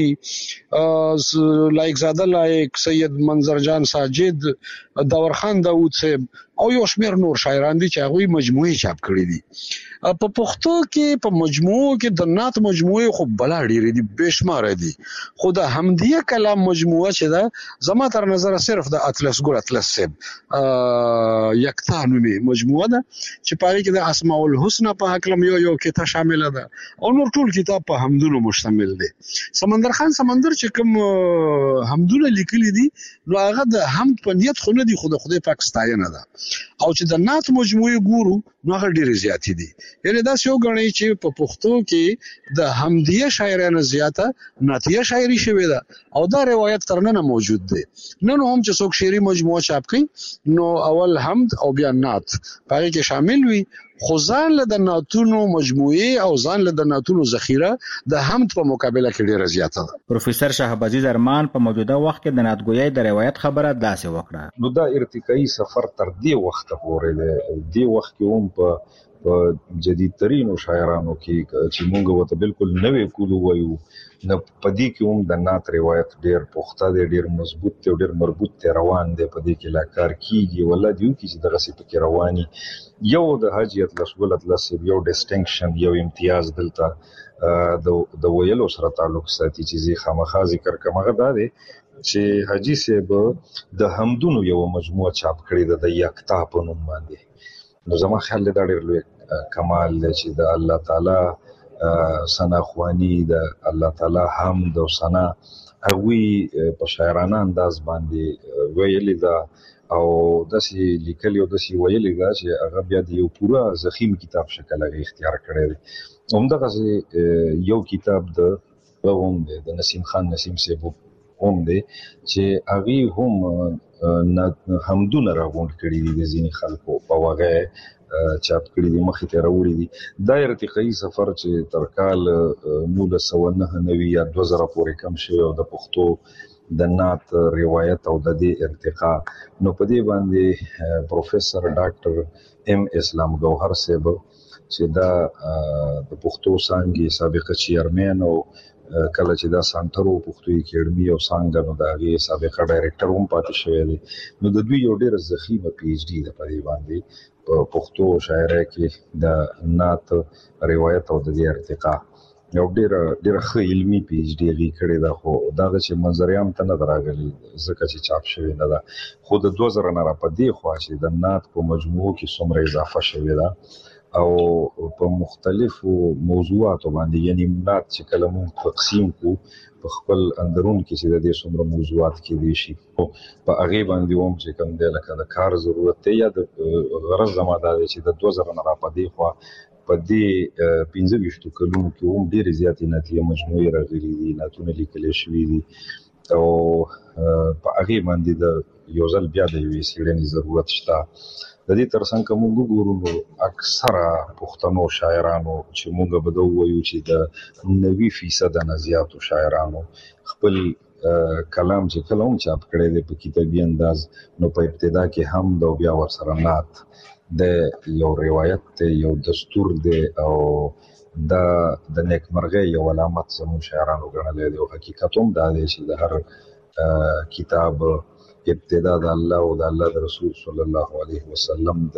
لایق زاده لایق، سید منظر جان ساجد، داور خان داوود صاحب او یو شمیر نور شاعران دي چې هغوی مجموعې چاپ کړي دي. په پښتو کې په مجموعو کې د نعت مجموعې خو بلا ډېرې دي، بېشماره دي، خو د حمدیه کلام مجموعه چې ده زما تر نظره صرف د اطلس ګل اطلس صاحب یکتا نومې مجموعه ده چې په هغې کې د اسماء الحسنى په هکله یو یو کتاب شامله ده او نور ټول کتاب په حمدونو مشتمل دی. سمندر خان سمندر چې کوم حمدونه لیکلي دي نو هغه د حمد په نیت خو نه دي، خو د خدای پاک ستاینه ده. او چې د نعت مجموعې ګورو نو هغه ډېرې زیاتې دي. یعنې داسې وګڼئ چې په پښتو کې د حمدیه شاعرانو زیاته نعتیه شاعري شوې ده او دا روایت تر ننه موجود دی. نن هم چې څوک شعري مجموعه چاپ کوي نو اول حمد او بیا نعت په هغې کې شامل وي، خو ځان له د نعتونو مجموعې او ځان له د نعتونو ذخیره د حمد په مقابله کې ډېره زیاته ده. پروفیسر شهاب عزیز ارمان په موجوده وخت کې د نعتګویۍ د روایت خبره داسې وکړه. نو دا ارتقایي سفر تر دې وخته پورې دی. دې وخت کې هم په په جدید ترینو شاعرانو کې چې مونږ ورته بالکل نوې کولو وایو، نه په دې کې هم د نعت روایت ډېر پخته دی، ډېر مضبوط دی، ډېر مربوط دی، روان دی، په دې کې لا کار کېږي. والله دې وکړي چې دغسې پکې رواني. یو د حاجي اطلس ګل اطلس یو ډسټنکشن، یو امتیاز دلته د ویلو سره تعلق ساتي چې زه خامخا ذکر کوم، هغه دا دی چې حاجي صاحب د حمدونو یو مجموعه چاپ کړې ده د یکتا په نوم باندې. نو زما خیال دی دا ډېر لوی کمال دی چې د الله تعالی ثنا خواني، د الله تعالی حمد او ثنا هغوی په شاعرانه انداز باندې ویلې ده او داسې لیکلي او داسې ویلې ده چې هغه بیا د یو پوره ضخیم کتاب شکل هغې اختیار کړی دی. همدغسې یو کتاب د هغه هم دی د نسیم خان نسیم صاحب هم دی چې هغې هم حمدونه راغونډ کړي دي د ځینې خلکو او هغه چاپ کړي دي، مخې ته راوړي دي. دا ارتقایي سفر چې تر کال نولس سوه نهه نوي یا دوه زره پورې کم شوی او د پښتو د نعت روایت او د دې ارتقا، نو په دې باندې پروفیسر ډاکټر ایم اسلام ګوهر صاحب چې دا د پښتو څانګې سابقه چیرمین او کله چې دا سانټر و پښتو اکیډمي او څانګه، نو د هغې سابقه ډایرکټر هم پاتې شوی دی. نو د دوی یو ډېره ضخیمه پی ایچ ډي ده په دې باندې په پښتو شاعرۍ کې د نعت روایت او د دې ارتقا. یو ډېره ډېره ښه علمي پی ایچ ډي هغې کړې ده، خو دغه چې منظریام ته نه ده راغلې ځکه چې چاپ شوې نه ده. خو د دوه زره نه را په دې خوا چې د نعت په مجموعو کې څومره اضافه شوې ده او په مختلفو موضوعاتو باندې، یعنی نعت چې کله موږ تقسیم کو په خپل اندرون کې چې د دې څومره موضوعات کېدی شي، په هغې باندې هم چې کوم دی لکه د کار ضرورت دی یا د غرض زما دا دی چې د دوه زره نه را په دې خوا په دې پنځه ویشتو کلونو کې هم ډېرې زیاتې نعتیه مجموعې راغلي دي، نعتونه لیکلی شوي دي او په هغې باندې د یو ځل بیا د یوې څېړنې ضرورت شته. د دې ترڅنګ که موږ وګورو نو اکثره پښتنو شاعرانو چې موږ به دا ووایو چې د نوي فیصده نه زیاتو شاعرانو خپل کلام چې کله هم چاپ کړی دی په کتابي انداز، نو په ابتدا کې حمد او بیا ورسره نعت د یو روایت دی، یو دستور دی او دا د نیکمرغۍ یو علامت زموږ شاعرانو ګڼلی دی. او حقیقت هم دا دی چې د هر کتاب ابتدا د الله او د الله د رسول صلی الله علیه وسلم د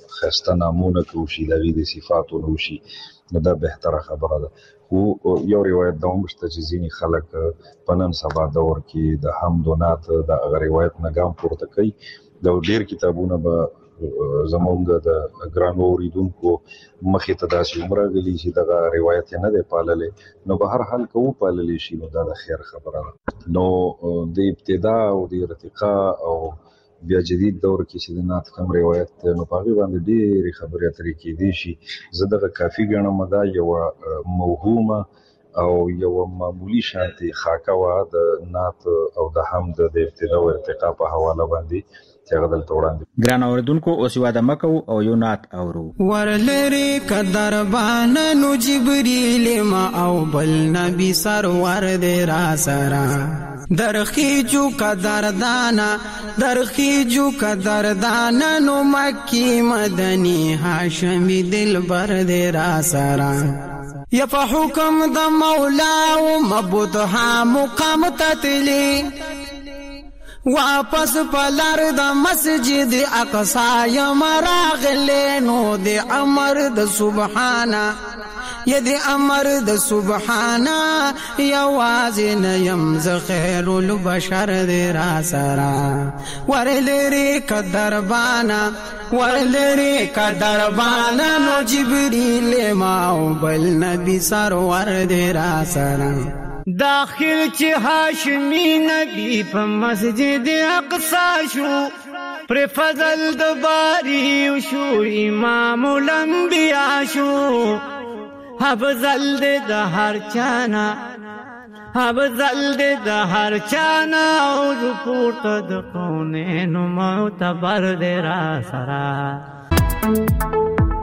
خسته نامونه کوشي د دې صفاتو نوشي نو دا بهتره خبره ده. خو یو روایت دا هم شته چې ځینې خلک په نن سبا دور کې د حمد و نعت د هغه روایت نه ګام پورته کوي. د ډېر کتابونه به زمونږ د ګرانو اوریدونکو مخې ته داسې هم راغلي چې دغه روایت یې نه دی پاللی، نو به هر حال که وپاللی شي نو دا د خیر خبره ده. نو د ابتدا او د ارتقا او بیا جدید دور کې چې د نعت کم روایت دی نو په هغې باندې ډېرې خبرې اترې کېدی شي. زه دغه کافي ګڼم دا یوه موهومه او یوه معمولي شانتې خاکه وه د نعت او د حمد د ابتدا او ارتقا په حواله باندې چې هغه دلته وړاندې. ګران اوریدونکو اوس واده مه کوو او یو نعت اورو. ورلري که دربانه نو جبریل ما او بل نبی سرور دی را سره درخیجو که دردانه درخیجو که دردانه نو مکی مدنی هاشمی دلبر دی را سره یا په حکم د مولا او مبودها مقام تتلی واپس پلار د مسجد اقصا یم راغلی نو د امر د سبحانه یا د امر د سبحانه یوازې نه یم زه خیر البشر دی را سره ورلري که دربانه ورلري که دربانه نو جبریل ما او بل نبی سرور دی را سره داخل چې هاشمی نبی په مسجد اقصا شو پر فضل د باری شو امام الانبیاء شو افضل د هر چانا افضل د هر چانا او پورته د قونینو معتبر دی را سره.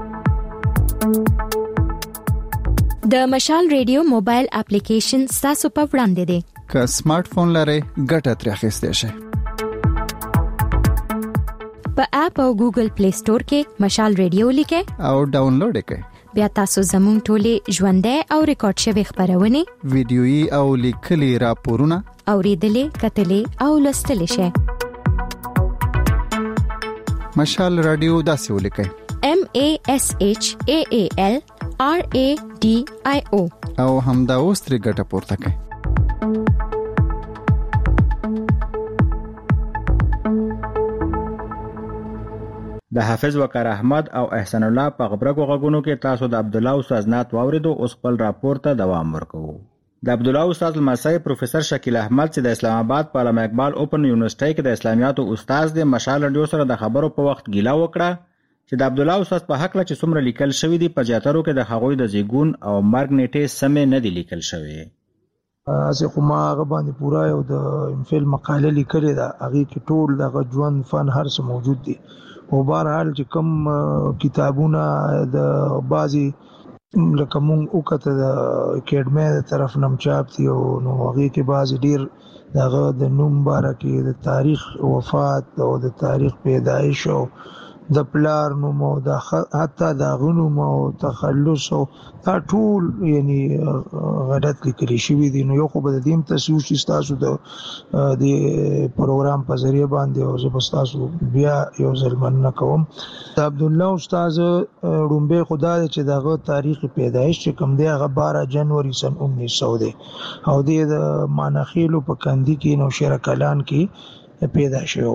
د مشال ریډیو موبایل اپلیکیشن تاسو په وړاندې دی. که سمارټ فون لرئ ګټه ترې اخیستی شئ. په اپ او ګوګل پلی سٹور کې مشال ریډیو لیکئ او ډاونلوډ یې کړئ. بیا تاسو زموږ ټولې ژوندۍ او ریکارډ شوي خبرونه ویډیويي او لیکلي راپورونه اوریدلې کتلې او لوستلې شئ. مشال رادیو داسې ولیکئ M A S H A A L R A D I O او همدا اوس ترې ګټه پورته کړئ. د حافظ وقار احمد او احسان الله په غبرګو غږونو کې تاسو د عبد الله استاد نعت واوریدو. اوس خپل راپور ته دوام ورکوو. د عبد الله استاد لمسی پروفیسور شکیل احمد چې د اسلام آباد په علامه اقبال اوپن یونیورسيټي کې د اسلامیاتو استاد دی مشال رادیو سره د خبرو په وخت ګیله وکړه چې د عبد الله استاد په حق له چې څومره لیکل شوی دی په جاترو کې د هغوی د زیګون او مرګ نیټه سمې نه دی لیکل شوی. اسه خو ما هغه باندې پورا یو د انفیل مقاله لیکلې ده هغه کې ټول د ژوند فن هر څه موجود دي او بهرحال چې کوم کتابونه د بازي لکه مونږ وکړه د اکیډمي د طرف نم چاپ دي او نو هغه کې بازي ډیر دغه د نوم بارکه د تاریخ وفات او د تاریخ پیدایش او د پلار نوم او د حتی د غنوم او تخلص او دا ټول یعنی غلط لیکل شوی دي. نو یو خو به د دې تاسو چې تاسو د د پروګرام په ذریعہ باندې او زه تاسو بیا یو ځل مننه کوم. د عبد الله استاد رومبه خدا چې دغه تاریخ پیدایش چې کوم دی هغه بارہ جنوري سن انیس سو دی او د مانخیلو په کندی کې نو شهر کلان کې پیدا شو.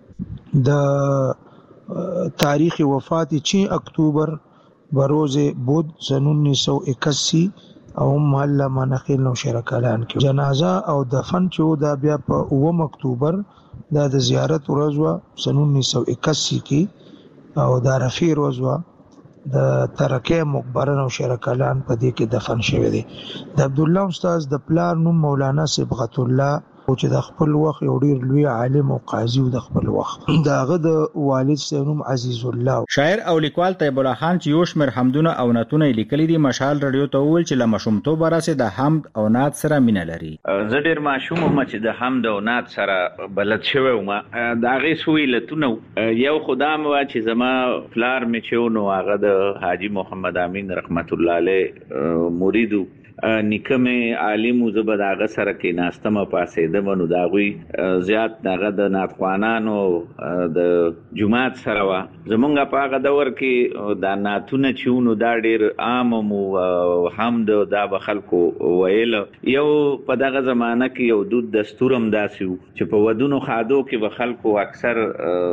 د تاریخ وفات چھ اکتوبر بروز بود سن انیس سو اکاسی او محله منخیل نو شهر کلان کې جنازه او دفن چې دا بیا په اوم اکتوبر دا د زیارت ورځ سن انیس سو اکاسی کې او دا رفیع ورځ د ترکه مقبره نو شهر کلان په دې کې دفن شوی دی. د عبد الله استاد د پلار نوم مولانا صبغت الله او چې د خپل وخت یو ډیر لوی عالم او قاضي او د خپل وخت داغه د والد سنوم عزیز الله. شاعر او لیکوال طیب الله خان چې یو شمېر حمدونه او نعتونه لیکلي دي مشال رادیو ته وویل چې له ماشومتوب راځي د حمد او نعت سره مینه لري. زه ډیر ماشوم وم چې د حمد او نعت سره بلد شوی وم. دا غي سویلتونه یو خدام وا چې زما فلار می چونو هغه د حاجی محمد امین رحمت الله علیه مریدو نیکمه عالم زبد هغه سره کې ناستمه پاسې د منو داوی زیات دغه د ناتخوانانو د جماعت سره وا زمونږ په هغه دور کې دا ناتونه چېونو دا ډېر عام مو حمد دا به خلکو ویل. یو په دغه زمانه کې یو دود دستور هم داسې و چې په ودونو خادو کې به خلکو اکثر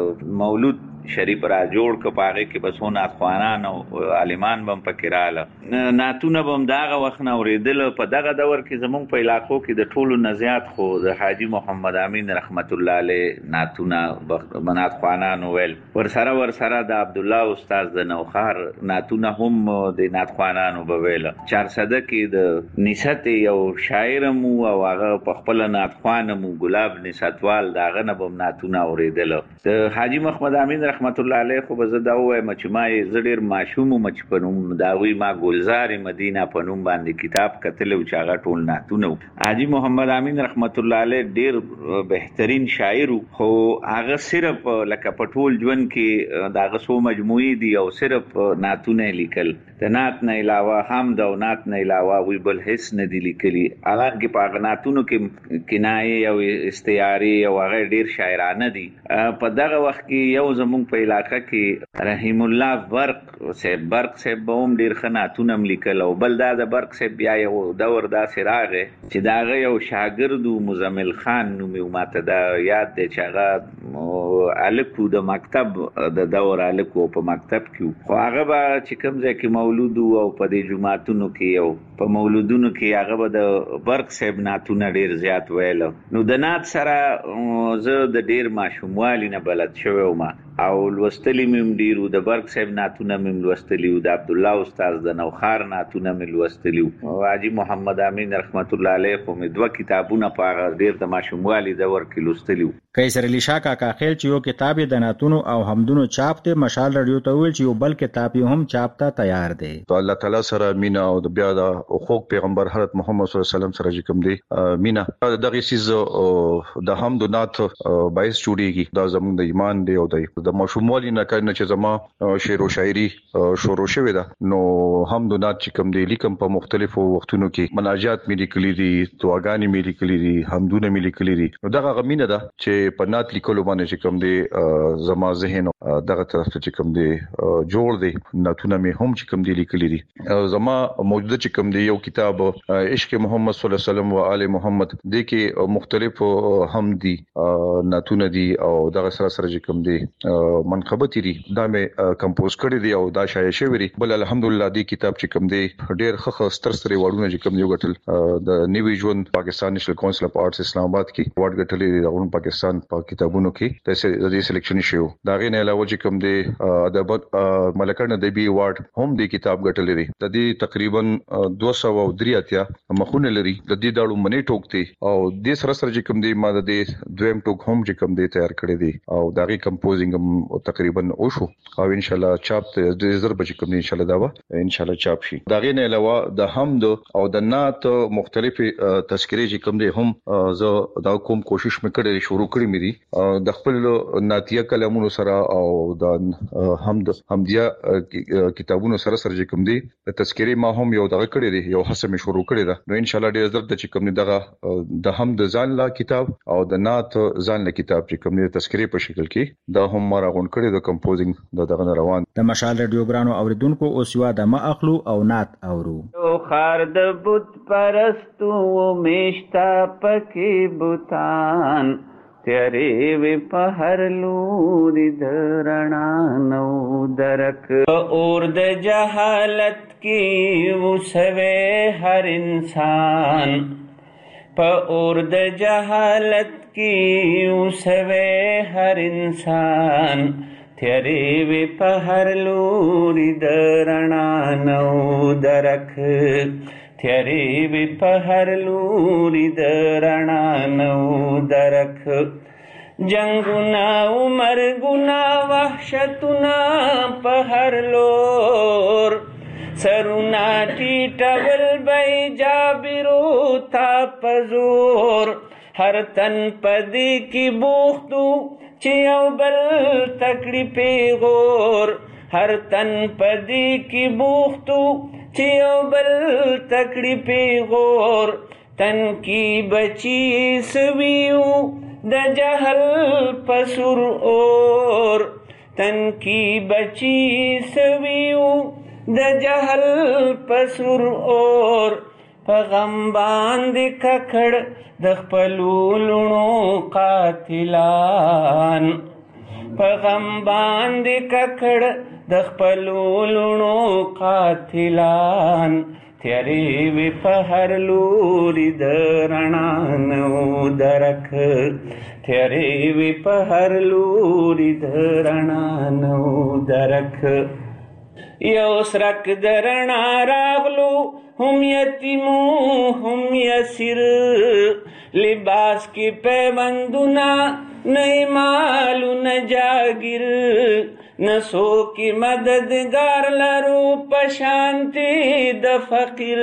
مولود شریف را جوړ ک پاغه کې بسو ناتخوانان او عالمان بم پکې رااله ناتونه بم داغه وخت نه اوریدل. په دغه دور کې زمونږ په علاقو کې د ټولو نزيات خو د حاجی محمد امین رحمت الله علیه ناتونه ناتخوانان ویل ور سره ور سره د عبد الله استاد د نوخار ناتونه هم د ناتخوانانو بویل. چار صده کې د نسات یو شاعر مو او هغه په خپل ناتخوان مو ګلاب نساتوال داغه نه بم ناتونه اوریدل. د حاجی محمد امین رحمت الله علیه خو بزه دا وای مچ ما زړیر ماشوم مچ پنوم دا وی ما ګلزار مدینه پنوم باندې کتاب کتل او چاغه ټول ناتونه. حاجی محمد امین رحمت الله علیه ډیر بهترین شاعر خو هغه صرف لکه پټول ژوند کې داغه سو مجموعي دی او صرف ناتونه لیکل. د نات نه علاوه هم د نات نه علاوه وی بل هیڅ نه دی لیکلی. هغه کې په ناتونو کې کنایه او استعاری او هغه ډیر شاعرانه دي. په دغه وخت کې یو زمون په علاقه کې رحیم الله برق صاحب برق صاحب هم ډیر خناتونه لیکل او بل دا د برق صاحب بیا یو دور دا سراغه چې داغه یو شاګرد مزمل خان نومي ماته دا یاد دی چې هغه الکو د مکتب د دور الکو په مکتب کې خو هغه به چې کوم ځای کې مولود او په دې جمعهتونو کې او په مولودونو کې هغه به د برق صاحب ناتونه ډیر زیات ویل. نو د نات سره زه د ډیر ماشوموالي نه بلد شوم ما او لوستلی مم ډیرو د برق صاحب ناتونه مم لوستلی د عبد الله استاد د نوخار ناتونه مم لوستلی او حاجی محمد امین رحمت الله علیه په دوه کتابونه په ډیر د ماشوموالي دور کې لوستلی. قیصر علی شاه کاکا خیل چې یو کتاب د ناتونو او حمدونو چاپ ته مشال رادیو ته ویل چې یو بل کتاب هم چاپ ته تیار دی. ته الله تعالی سره مینا او د بیا د حقوق پیغمبر حضرت محمد صلی الله علیه وسلم سره کوم دی مینا دغه سیز د حمد او نات باعث جوړیږي دا زموږ د ایمان دی او د مشمولي نه کنه چې زما شعر او شاعري شروع شوه ده. نو حمد او نات چې کوم دی لیکم په مختلفو وختونو کې مناجات مې لیکلي دي دعاګانې مې لیکلي دي حمدونه مې لیکلي دي. نو دغه غمینه ده چې په نات لیکلو باندې چې کوم دی زما ذهن دغه طرف ته چې کوم دی جوړ دی ناتونه مې هم چې کوم دی لیکلي دي. زما موجوده چې کوم دی یو کتاب عشق محمد صلی الله علیه وسلم او آل محمد د کې مختلف حمدي ناتونه دي او دغه سره سره چې کوم دی منقبت دي دا مې کمپوز کړی دی او دا شایع شوی دی. بل الحمدلله دی کتاب چې کوم دی ډېر ښه ستر ستر وړونه چې کوم دی غټل د نیوی ژوند پاکستان نېشنل کونسل اف آرټس اسلام آباد کې وړ غټلې دی د پاکستان په کتابونو کې د دې سلیکشن شو. دا غي نه علاوه چې کوم دی د ملکن ادبی ایوارډ هم دی کتاب غټلې دی. د دې تقریبا دوه سوه درې اتیا مخونه لري. د دې داړو منی ټوک دی او د سره سره چې کوم دی ما د دې دویم ټوک هم چې کوم دی تیار کړی دی او دا غي کمپوزینګ هم تقریبا او شو او ان شاء الله چاپ د زر بچ کوم دی ان شاء الله دا و ان شاء الله چاپ شي. دا غي نه علاوه د حمد او د نات مختلف تذکرې چې کوم دی هم زه دا کوم کوشش مکړې شروع کړې مې دي د خپل ناتیه کلمونو سره او د حمد حمدیه کتابونو سره سره چې کوم دي د تذکرې ما هم یو دغه کړی دی یو حسه مې شروع کړی دا. نو ان شاء الله ډېر زر د چې کوم دغه د حمد ځان لا کتاب او د نات ځان لا کتاب چې کوم دی تذکرې په شکل کې دا هم ما راغون کړی د کمپوزینګ د دغه روان. د مشال رادیو ګرانو اوریدونکو او سیوا د ما اخلو او نات اورو. خار د بت پرستو میشتا پکې بوتان تیارې وی په هر لوري درنا نو درک اور د جهالت کې وسوي هر انسان په اور د جهالت کې وسوي هر انسان تیارې وی په هر لوري درنا نو درک تیارې وی په هر لوري درنا نو درک جنگنا مرګنا وحشتنا په هر لور سرونا ټیټول بای جابرو تا پزور هر تن پدې کې بوختو چې یو بل تکړی پیغور هر تن پدې کې بوختو چې یو بل تکړی پیغور تن کی بچی سویو د جهل پسور اور تن کی بچی سویو د جهل پسور اور پغم باندې ککړ د خپلو لونو قاتلان پغم باندې ککړ د خپلو لونو قاتلان تیارې وي په هر لوري د رڼا نو درک تیارې وي په هر لوري د رڼا نو درک یو سرک د رڼا راغلو هم یتیمو هم یسیر لباس کی پیوندونا نئی مالو نجاگیر نسو کی مددگار لرو پشانتی د فقیر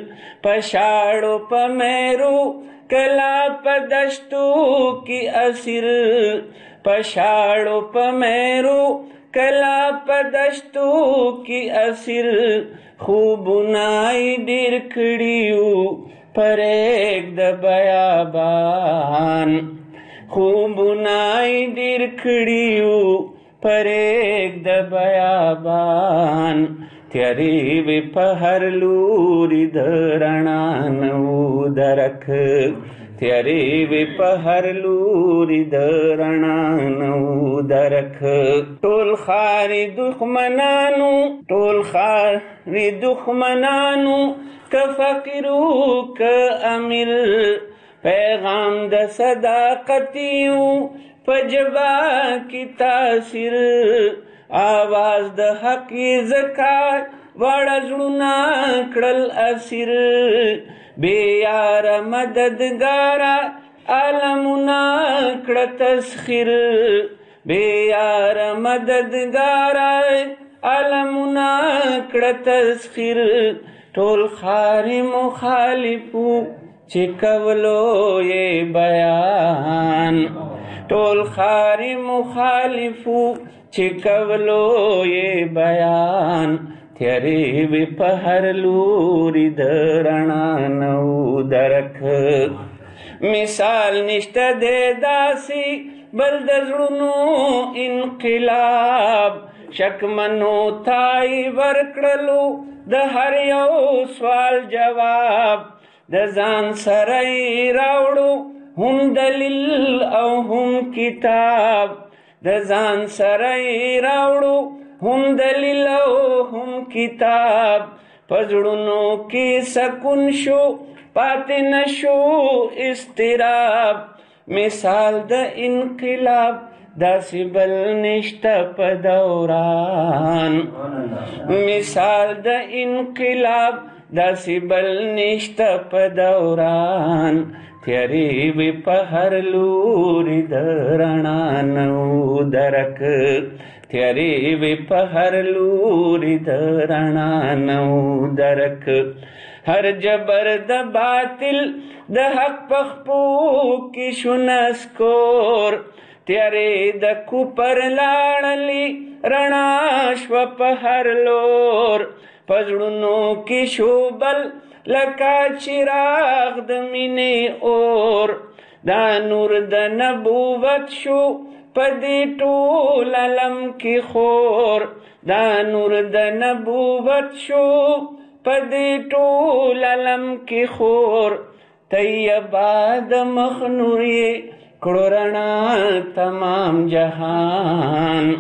پشاڑو پمیرو کلا پدشتو کی اسیر پشاڑو پمیرو کلا پدشتو کی اسیر خوبونای ډیر کړیو پر ایک د بیابان خوبونای ډیر کړیو پر ایک د بیابان تیارې وي په هر لوري د رڼا نو درک تیارې وي په هر لوري د رڼا نو درک ټول خاري دښمنانو ټول خاري دښمنانو که فقیرو که امیر پیغام د صداقتیو پجبا کی تاثیر آواز د حق زکات وړ زړونه کړل اسیر بے یار مددگارا عالمنا کړه تسخیر بے یار مددگارا عالمنا کړه تسخیر ټول خاري مخالفو چې کولو یې بیان ټول خاري مخالفو چې کولو یې بیان تیارې وي په هر لوري د رڼا نو درک مثال نشته دی داسې بل د زړونو انقلاب شکمنو تای ورکړلو د هر یو سوال جواب د ځان سره راوړو هم دلیل او هم کتاب د ځان سره راوړو هم دلیل او هم کتاب پزړونو کې سکون شو پاتې نشو استراب مثال د انقلاب داسې بل نشته په دوران مثال د انقلاب داسې بل نشته په دوران تیارې وي په هر لوري د رڼا نو درک تیارې وي په هر لوري د رڼا نو درک هر جبر د باطل د حق پخپو کې شو نسکور تیارې د کوپر لاړلې رڼا شوه په هر لور پزړونو کې شو بل لکه چراغ د مینې اور دا نور د نبوت شو په دې ټول علم کې خور دا نور د نبوت شو په دې ټول علم کې خور طیبه د مخ نور یې کړو رڼا تمام جهان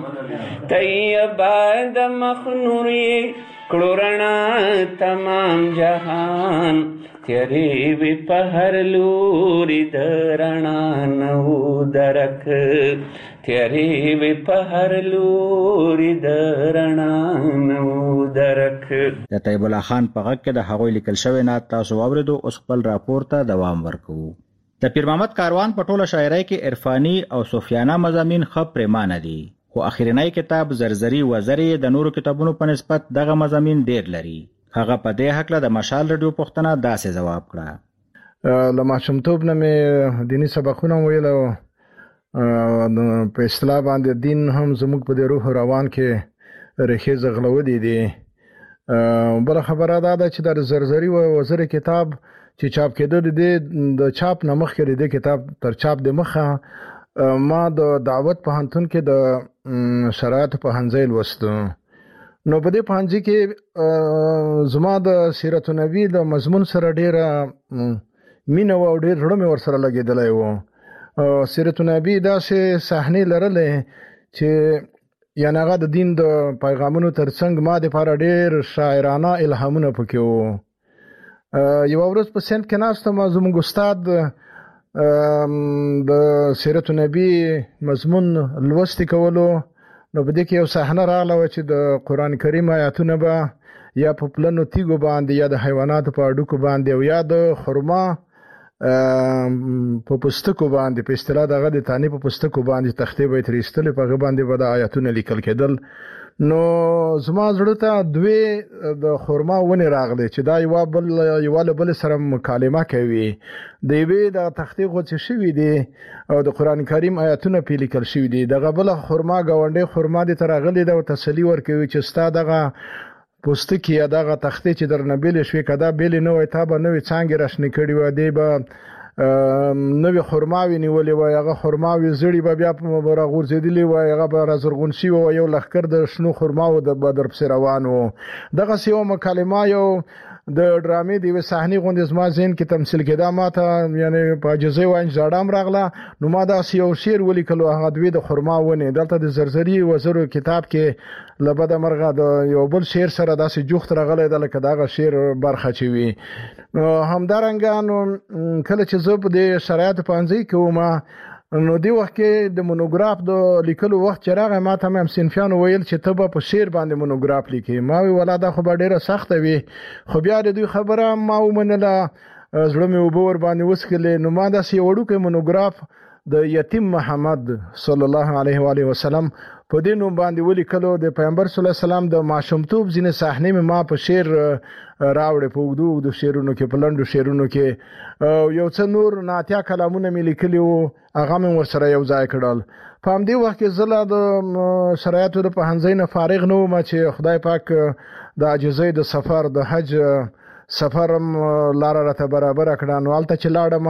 طیبه د مخ نور یې کړو رڼا تمام جهان تیارې وي په هر لوري د رڼا نو درک تیارې وي په هر لوري د رڼا نو درک د طیب الله خان په غږ کې د هغوی لیکل شوی نعت تاسو واورېدو. اوس خپل راپور ته دوام ورکوو. د پیر محمد کاروان په ټوله شاعرۍ کې عرفاني او صوفیانه مضامین ښه پریمانه دي، خو اخرنی کتاب زرزری وزری د نورو کتابونو په نسبت دغه مضامین ډیر لري. هغه په دې هکله د مشال رادیو پوښتنه داسې جواب کړه. له ماشومتوب نه مې دیني سبقونه ویل او په اصطلاح باندې دین هم زموږ په روح روان کې ریښې زغلولې دي. بل خبره دا ده چې د زرزري وزر کتاب چې چاپ کېده د چاپ نه مخکې د کتاب تر چاپ د مخه ما د دعوت پوهنتون کې د شرایط پوهنځی لوسته. نو په دې پوهنځي کې زما د سیرت النبي د مضمون سره ډیره مینه او ډیر زړه مې ورسره لګېدلی و. سیرت النبي داسې صحنې لرلې چې یعنې هغه د دین د پیغامونو ترڅنګ ما دپاره ډېر شاعرانه الهامونه پکې وو. یوه ورځ په سند کې ناستم، زموږ استاد د سیرت النبي مضمون لوستې کولو، نو په دې کې یو صحنه راغله وه چې د قرآن کریم آیاتونه به یا په پلنو تیږو باندې یا د حیواناتو په هډوکو باندې او یا د خرما په پوستکو باندې په اصطلاح دغه د تانې په پوستکو باندې تختې به یې ترې ایستلې، په هغه باندې به د آیاتونه لیکل کېدل. نو زما زړه ته دوې د خرما ونې راغلې چې دا یوه بل یوه له بلې سره مکالمه کوي. د یوې د تختې غوڅې شوي دي او د قرآن کریم آیاتونه پرې لیکل شوي دي. دغه بله خرما ګاونډۍ خرما دې ته راغلې ده او تسلي ورکوي چې ستا دغه پوستکی یا دغه تختې چې درنه بیلې شوې که دا بیلې نه وای تا به نوې څانګې راشنې کړي وه، دې به نوې خرماوې نیولې وای، هغه خرماوې زړې به بیا راغورځېدلې وای، هغه به رازرغون شوي وه، یو لښکر د شنو خرماو به درپسې روان و. دغسې یوه مکالمه یو د ډرامې د یوې صحنې غوندې زما ذهن کې تمثیل کېده. ما ته یعنې په عاجزۍ وایم ژړا هم راغله. نو ما داسې یو شعر ولیکلو، هغه دوې د خرما ونې. دلته د زرزري وزرو کتاب کې له بده مرغه د یو بل شعر سره داسې جوخت راغلی ده لکه د هغه شعر برخه چې وي. همدارنګه نو کله چې زه په دې شرایطو پوهنځي کې وم، نو دې وخت کې د مونوګراف د لیکلو وخت چې راغی، ما ته مې همصنفیانو ویل چې ته به په شعر باندې مونوګراف لیکې. ما وی ولا دا خو به ډېره سخته وي، خو بیا د دوی خبره ما ومنله، زړه مې اوبه ور باندې وڅښلې. نو ما داسې یو وړوکی مونوګراف د یتیم محمد صلی الله علیه و آله وسلم په دې نوم باندې ولیکلو. د پیغمبر صلی الله علیه وسلم د ماشومتوب ځینې صحنې مې ما په شعر راوړې، په اوږدو اوږدو شعرونو کې، په لنډو شعرونو کې. یو څه نور نعتیه کلامونه مې لیکلي وو، هغه مې ورسره یو ځای کړل. په همدې وخت کې زه لا د شرایطو د پوهنځۍ نه فارغ نه وم چې خدای پاک د عاجزۍ د سفر د حج سفر هم لاره راته برابره کړه. نو هلته چې لاړم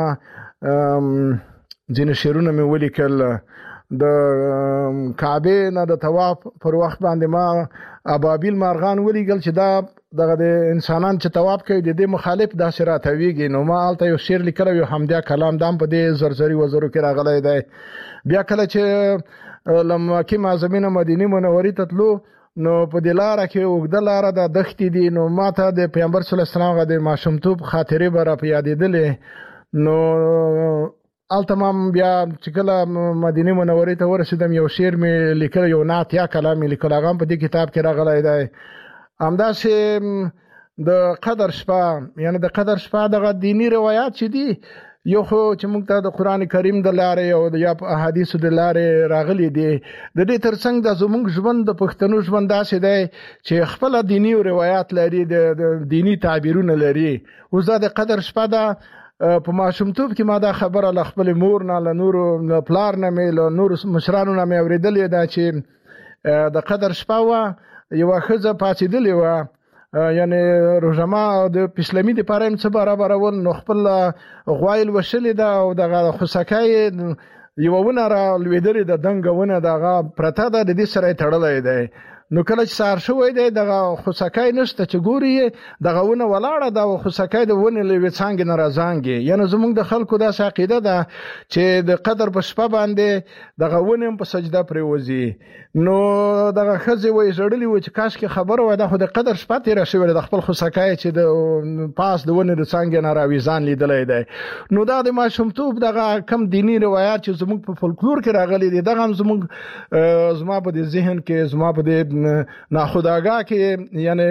ځینې شعرونه مې ولیکل. د کعبې نه د طواف پر وخت باندې ما ابابیل مارغان ولیکل چې دا دغه د انسانان چې طواف کوي د دې مخالف داسې راتویږي. نو ما هلته یو شعر لیکلی یو همدیا کلام دا هم په دې زرزري وزرو کې راغلی دی. بیا کله چې له مکې معظمې نه مدینې منورې ته تلو، نو په دې لاره کې اوږده لاره ده، دښتې دي. نو ما ته د پیغمبر صلی الله علیه وسلم د ماشومتوب خاطرې به راپه یادېدلې. نو هلته ما بیا چې کله مدینې منورې ته ورسېدم، یو شعر مې لیکلی، یو نعت یا کلام مې لیکلی، هغه هم په دې کتاب کې راغلی دی. همداسې د قدر شپه، یعنې د قدر شپه دغه دیني روایات چې دي، یو خو چې موږ ته د قرآن کریم د لارې او یا په احادیثو د لارې راغلي دي. د دې ترڅنګ د زموږ ژوند د پښتنو ژوند داسې دی چې خپله دیني روایات لري، د دیني تعبیرونه لري. اوس دا د قدر شپه ده، په ماشومتوب کې ما دا خبره له خپلې مور نه، له نورو له پلار نه مې، له نورو مشرانو نه مې اورېدلې ده چې د قدر شپه وه، یوه ښځه پاڅېدلې وه، یعنې روژهما د اسلامي دپاره یې څه برابرول، نو خپل غوا یې لوشلې ده او دغه خوسکی یوه ونه را لوېدلې ده، دنګه ونه د هغه پرته ده، د دې سره یې تړلی دی. نو کله چې سهار شوی دی، دغه خوسکی نشته چې ګوري دغه ونه ولاړه ده او خوسکی د ونې له یوې څانګې نه راځانګي. یعنې زموږ د خلکو داسې عقیده ده چې د قدر په شپه باندې دغه ونې هم په سجده پرېوځي. نو دغه ښځې وایي ژړلي وو چې کاشکې خبره وای، دا خو د قدر شپه تېره شوې ده، د خپل خوسکی چې د پاس د ونې د څانګې نه راویزان لیدلی دی. نو دا د ماشومتوب دغه کم دیني روایات چې زموږ په فولکلور کې راغلي دي، دغه هم زموږ زما په دې ذهن کې، زما په دې ناخودآګاه کې، یعنې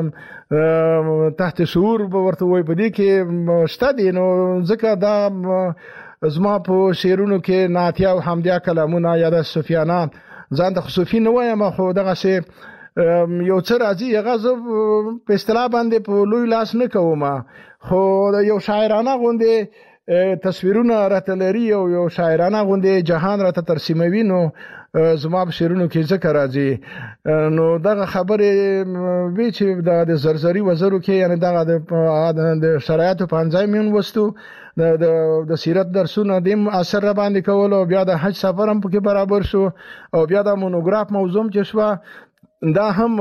تحت شعور به ورته وایي، په دې کې شته دي. نو ځکه دا زما په شعرونو کې نعتیه او حمدیه کلامونه یا د صوفیانه، ځان ته خو صوفي نه وایم، خو دغسې یو څه راځي، هغه زه په اصطلاح باندې په لوی لاس نه کوم، خو یو شاعرانه غوندې تصویرونه راته لري او یو شاعرانه غوندې جهان راته ترسیموي. نو زما په شعرونو کې ذکر راځي. نو دغه خبره وی چې د زرزری وزرو کې یعنی دغه د شرایطو په انځای من وستو د د سیرت درسونه د اثر باندې کول او بیا د حج سفر هم پکې برابر شو او بیا د مونوګراف موضوع چې شو دا هم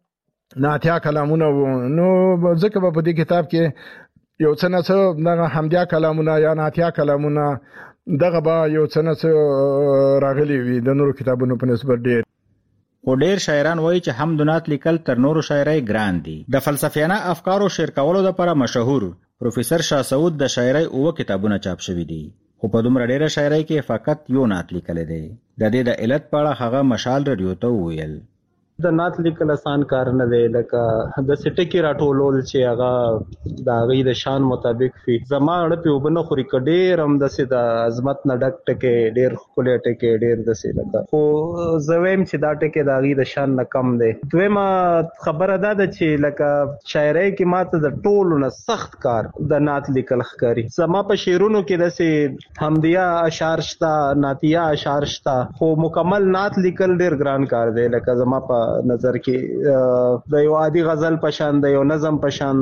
ناتیا کلامونه وو. نو ځکه په دې کتاب کې یو څه نه څه دغه حمدیا کلامونه یا ناتیا کلامونه دغه با یو څه نه څه راغلي وي د نورو کتابونو په نسبت ډېر. خو ډېر شاعران وایي چې حمدونات لیکل تر نورو شاعرۍ ګران دي. د فلسفیانه افکارو شعر کولو لپاره مشهور پروفیسور شاه سعود د شاعرۍ اوه کتابونه چاپ شوي دي، خو په دومره ډېره شاعرۍ کې فقط یو نعت لیکلی دی. د دې د علت په اړه هغه مشال رادیو ته وویل. د نعت لیکل آسان کار نه دی، لکه د سټکی راټولول چې هغه د هغې د شان مطابق وي. زما اړه پې اوبه نه خوري که ډېر همداسې د عظمت نه ډک ټکې ډېر ښکلی ټکې ډېر داسې لکه، خو زه وایم چې دا ټکې د هغې د شان نه کم دی. دویمه خبره دا ده چې لکه شاعرۍ کې ماته د ټولو نه سخت کار د نعت لیکل ښکاري. زما په شعرونو کې داسې حمدیه اشعار شته، نعتیه اشعار شته، خو مکمل نعت لیکل ډېر ګران کار دی. لکه زما په نظر کې د یو عادي غزل پشان د یو نظم پشان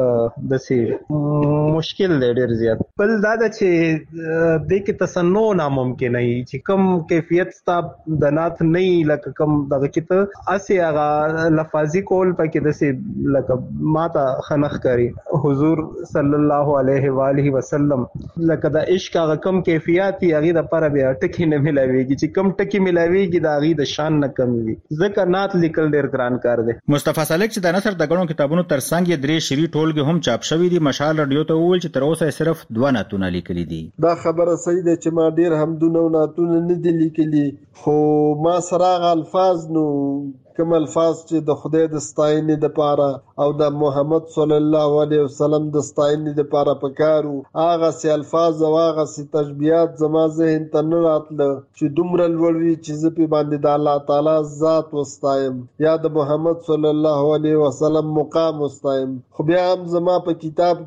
داسې مشکل دی ډېر زیات. بل دا ده چې دې کې تصنع ناممکن وي چې کم کیفیت ستا د نعت نه وي، لکه کم دغه کې ته هسې هغه لفاظي کول پکې داسې لکه ماته ښه نه ښکاري. حضور صلی الله علیه و آله وسلم لکه د عشق هغه کم کیفیت وي هغې دپاره بیا ټکي نه میلاویږي، چې کم ټکي میلاویږي د هغې د شان نه کم وي. ځکه نعت لیکل ډېر ګران کار دی. مصطفی سالک چې د نثر د ګڼو کتابونو ترڅنګ یې درې شعري ټولګې هم چاپ شوي دي، مشال رادیو ته وویل چې تر اوسه یې صرف دوه نعتونه لیکلي دي. دا خبره صحیح ده چې ما ډېر حمدونه او نعتونه نه دي لیکلي، خو ما سره هغه الفاظ نو کوم الفاظ چې د خدای د ستاینې دپاره او د محمد صلی الله علیه وسلم د ستاینې دپاره پکار وو، هغسې الفاظ او هغسې تشبیهات زما ذهن ته نه راتله چې دومره لوړ وي چې زه پې باندې د الله تعالی ذات وستایم یا د محمد صلی الله علیه وسلم مقام وستایم. خو بیا هم زما په کتاب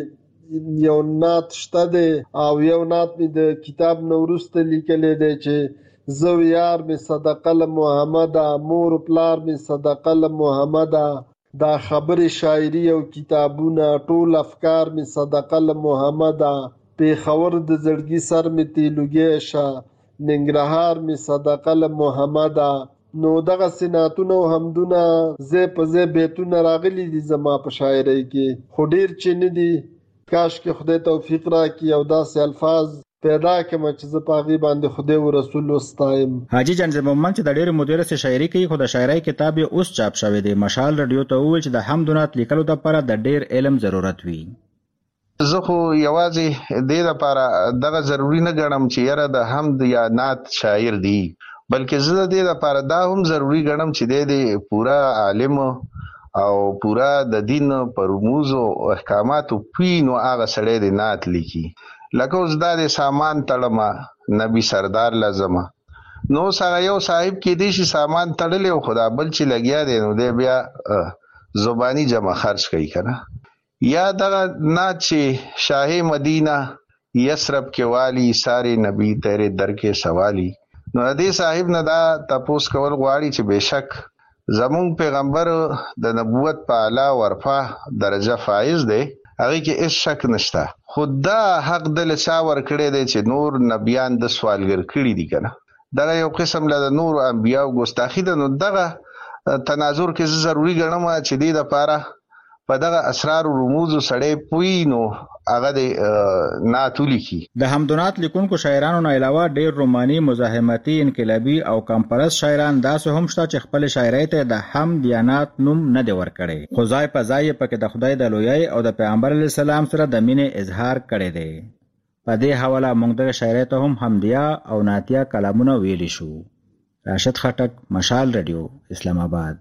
کې یو نعت شته دی او یو نعت مې د کتاب نه وروسته لیکلی دی چې زو یار می صدقه له محمد، مور پلار می صدقه له محمد، دا خبر شاعری او کتابونه ټول افکار می صدقه له محمد، پیښور د زړګي سر می تیلوګی شه، ننګرهار می صدقه له محمد. نو دغه سناتونه او حمدونه زه په زه بیتونه راغلي دي زما په شاعرۍ کې، خو ډېر چې نه دي. کاش کې خدای توفیق راکړي او داسې الفاظ پیدا کړم چې زه په هغې باندې خدای او رسول وستایم. حاجي جنزل مومن چې د ډېرې مودې راهیسې شاعري کوي، خو د شاعرۍ کتاب یې اوس چاپ شوی دی. مشال رادیو ته وویل چې د حمد و نعت لیکلو دپاره د ډېر علم ضرورت وي. زه خو یوازې دې دپاره دغه ضروري نه ګڼم چې یاره د حمد یا نعت شاعر دی، بلکې زه د دې دپاره دا هم ضروري ګڼم چې دی د پوره عالم او پوره د دین په رموزو او احکاماتو پوي، نو هغه سړی د نعت لیکي. لکه اوس دا د سامان تړمه نبی سردار لازمه، نو سره یو صاحب کې دی چې سامان تړلی او خدا بل چې لګیا دی نو دی بیا زبانی جمع خرج کوي که نه. یا دغه نعت چې شاه مدینه یسرب کې والی سارے نبی تیرے در کې سوالی، نو د دې صاحب نه دا تپوس کول غواړي چې بېشک زمونږ پیغمبر د نبوت په اعلی ورفا درجه فائز دی، هغې کې هېڅ شک نشته. خو دا حق د له چا ورکړی دی چې نور نبیان د سوالګر کړي دي که نه. دغه یو قسم له د نورو انبیاو ګستاخي ده. نو دغه تناظر کې زه ضروري ګڼم چې دې دپاره په دغه اسرار و رموزو سړی پوي نو هغه د نعت ولیکي. د حمد و نعت لیکونکو شاعرانو نه علاوه ډېر روماني، مزاحمتي، انقلابي او کمپرست شاعران داسې هم شته چې خپل شاعرۍ ته د حمد یا نعت نوم نه دی ورکړی، خو ځای په ځای یې پکې د خدای د لویۍ او د پیغمبر علیه السلام سره د مینې اظهار کړی دی. په دې حواله موږ دغه شاعرۍ ته هم حمدیه او نعتیه کلامونه ویلی شو. راشد خټک، مشال رادیو، اسلام آباد.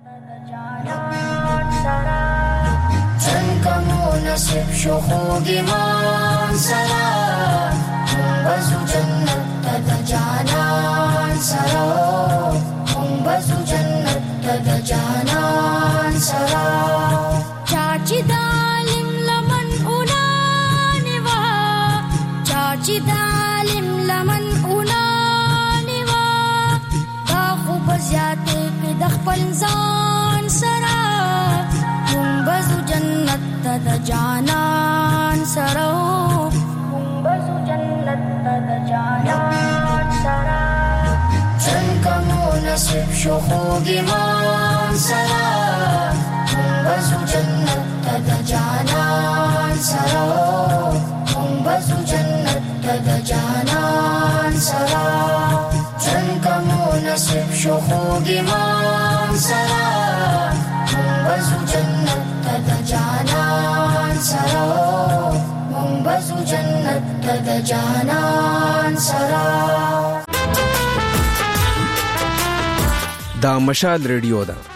نصیب شو خوږ ایمان سره، مونږ به ځو جنت ته د جانان سره، مونږ به ځو جنت ته د جانان سره. چا چې د عالم لمن اونانې وه، چا چې د عالم لمن اونانې وه، خوږمان سره مونږ بزو جنت ته د جانان سره مونږ بزو جنت ته د جانان سره ژوند کومو نصیب شو خوږمان سره مونږ بزو جنت ته د جانان سره مونږ بزو جنت ته د جانان سره. دا مشال ریډیو ده.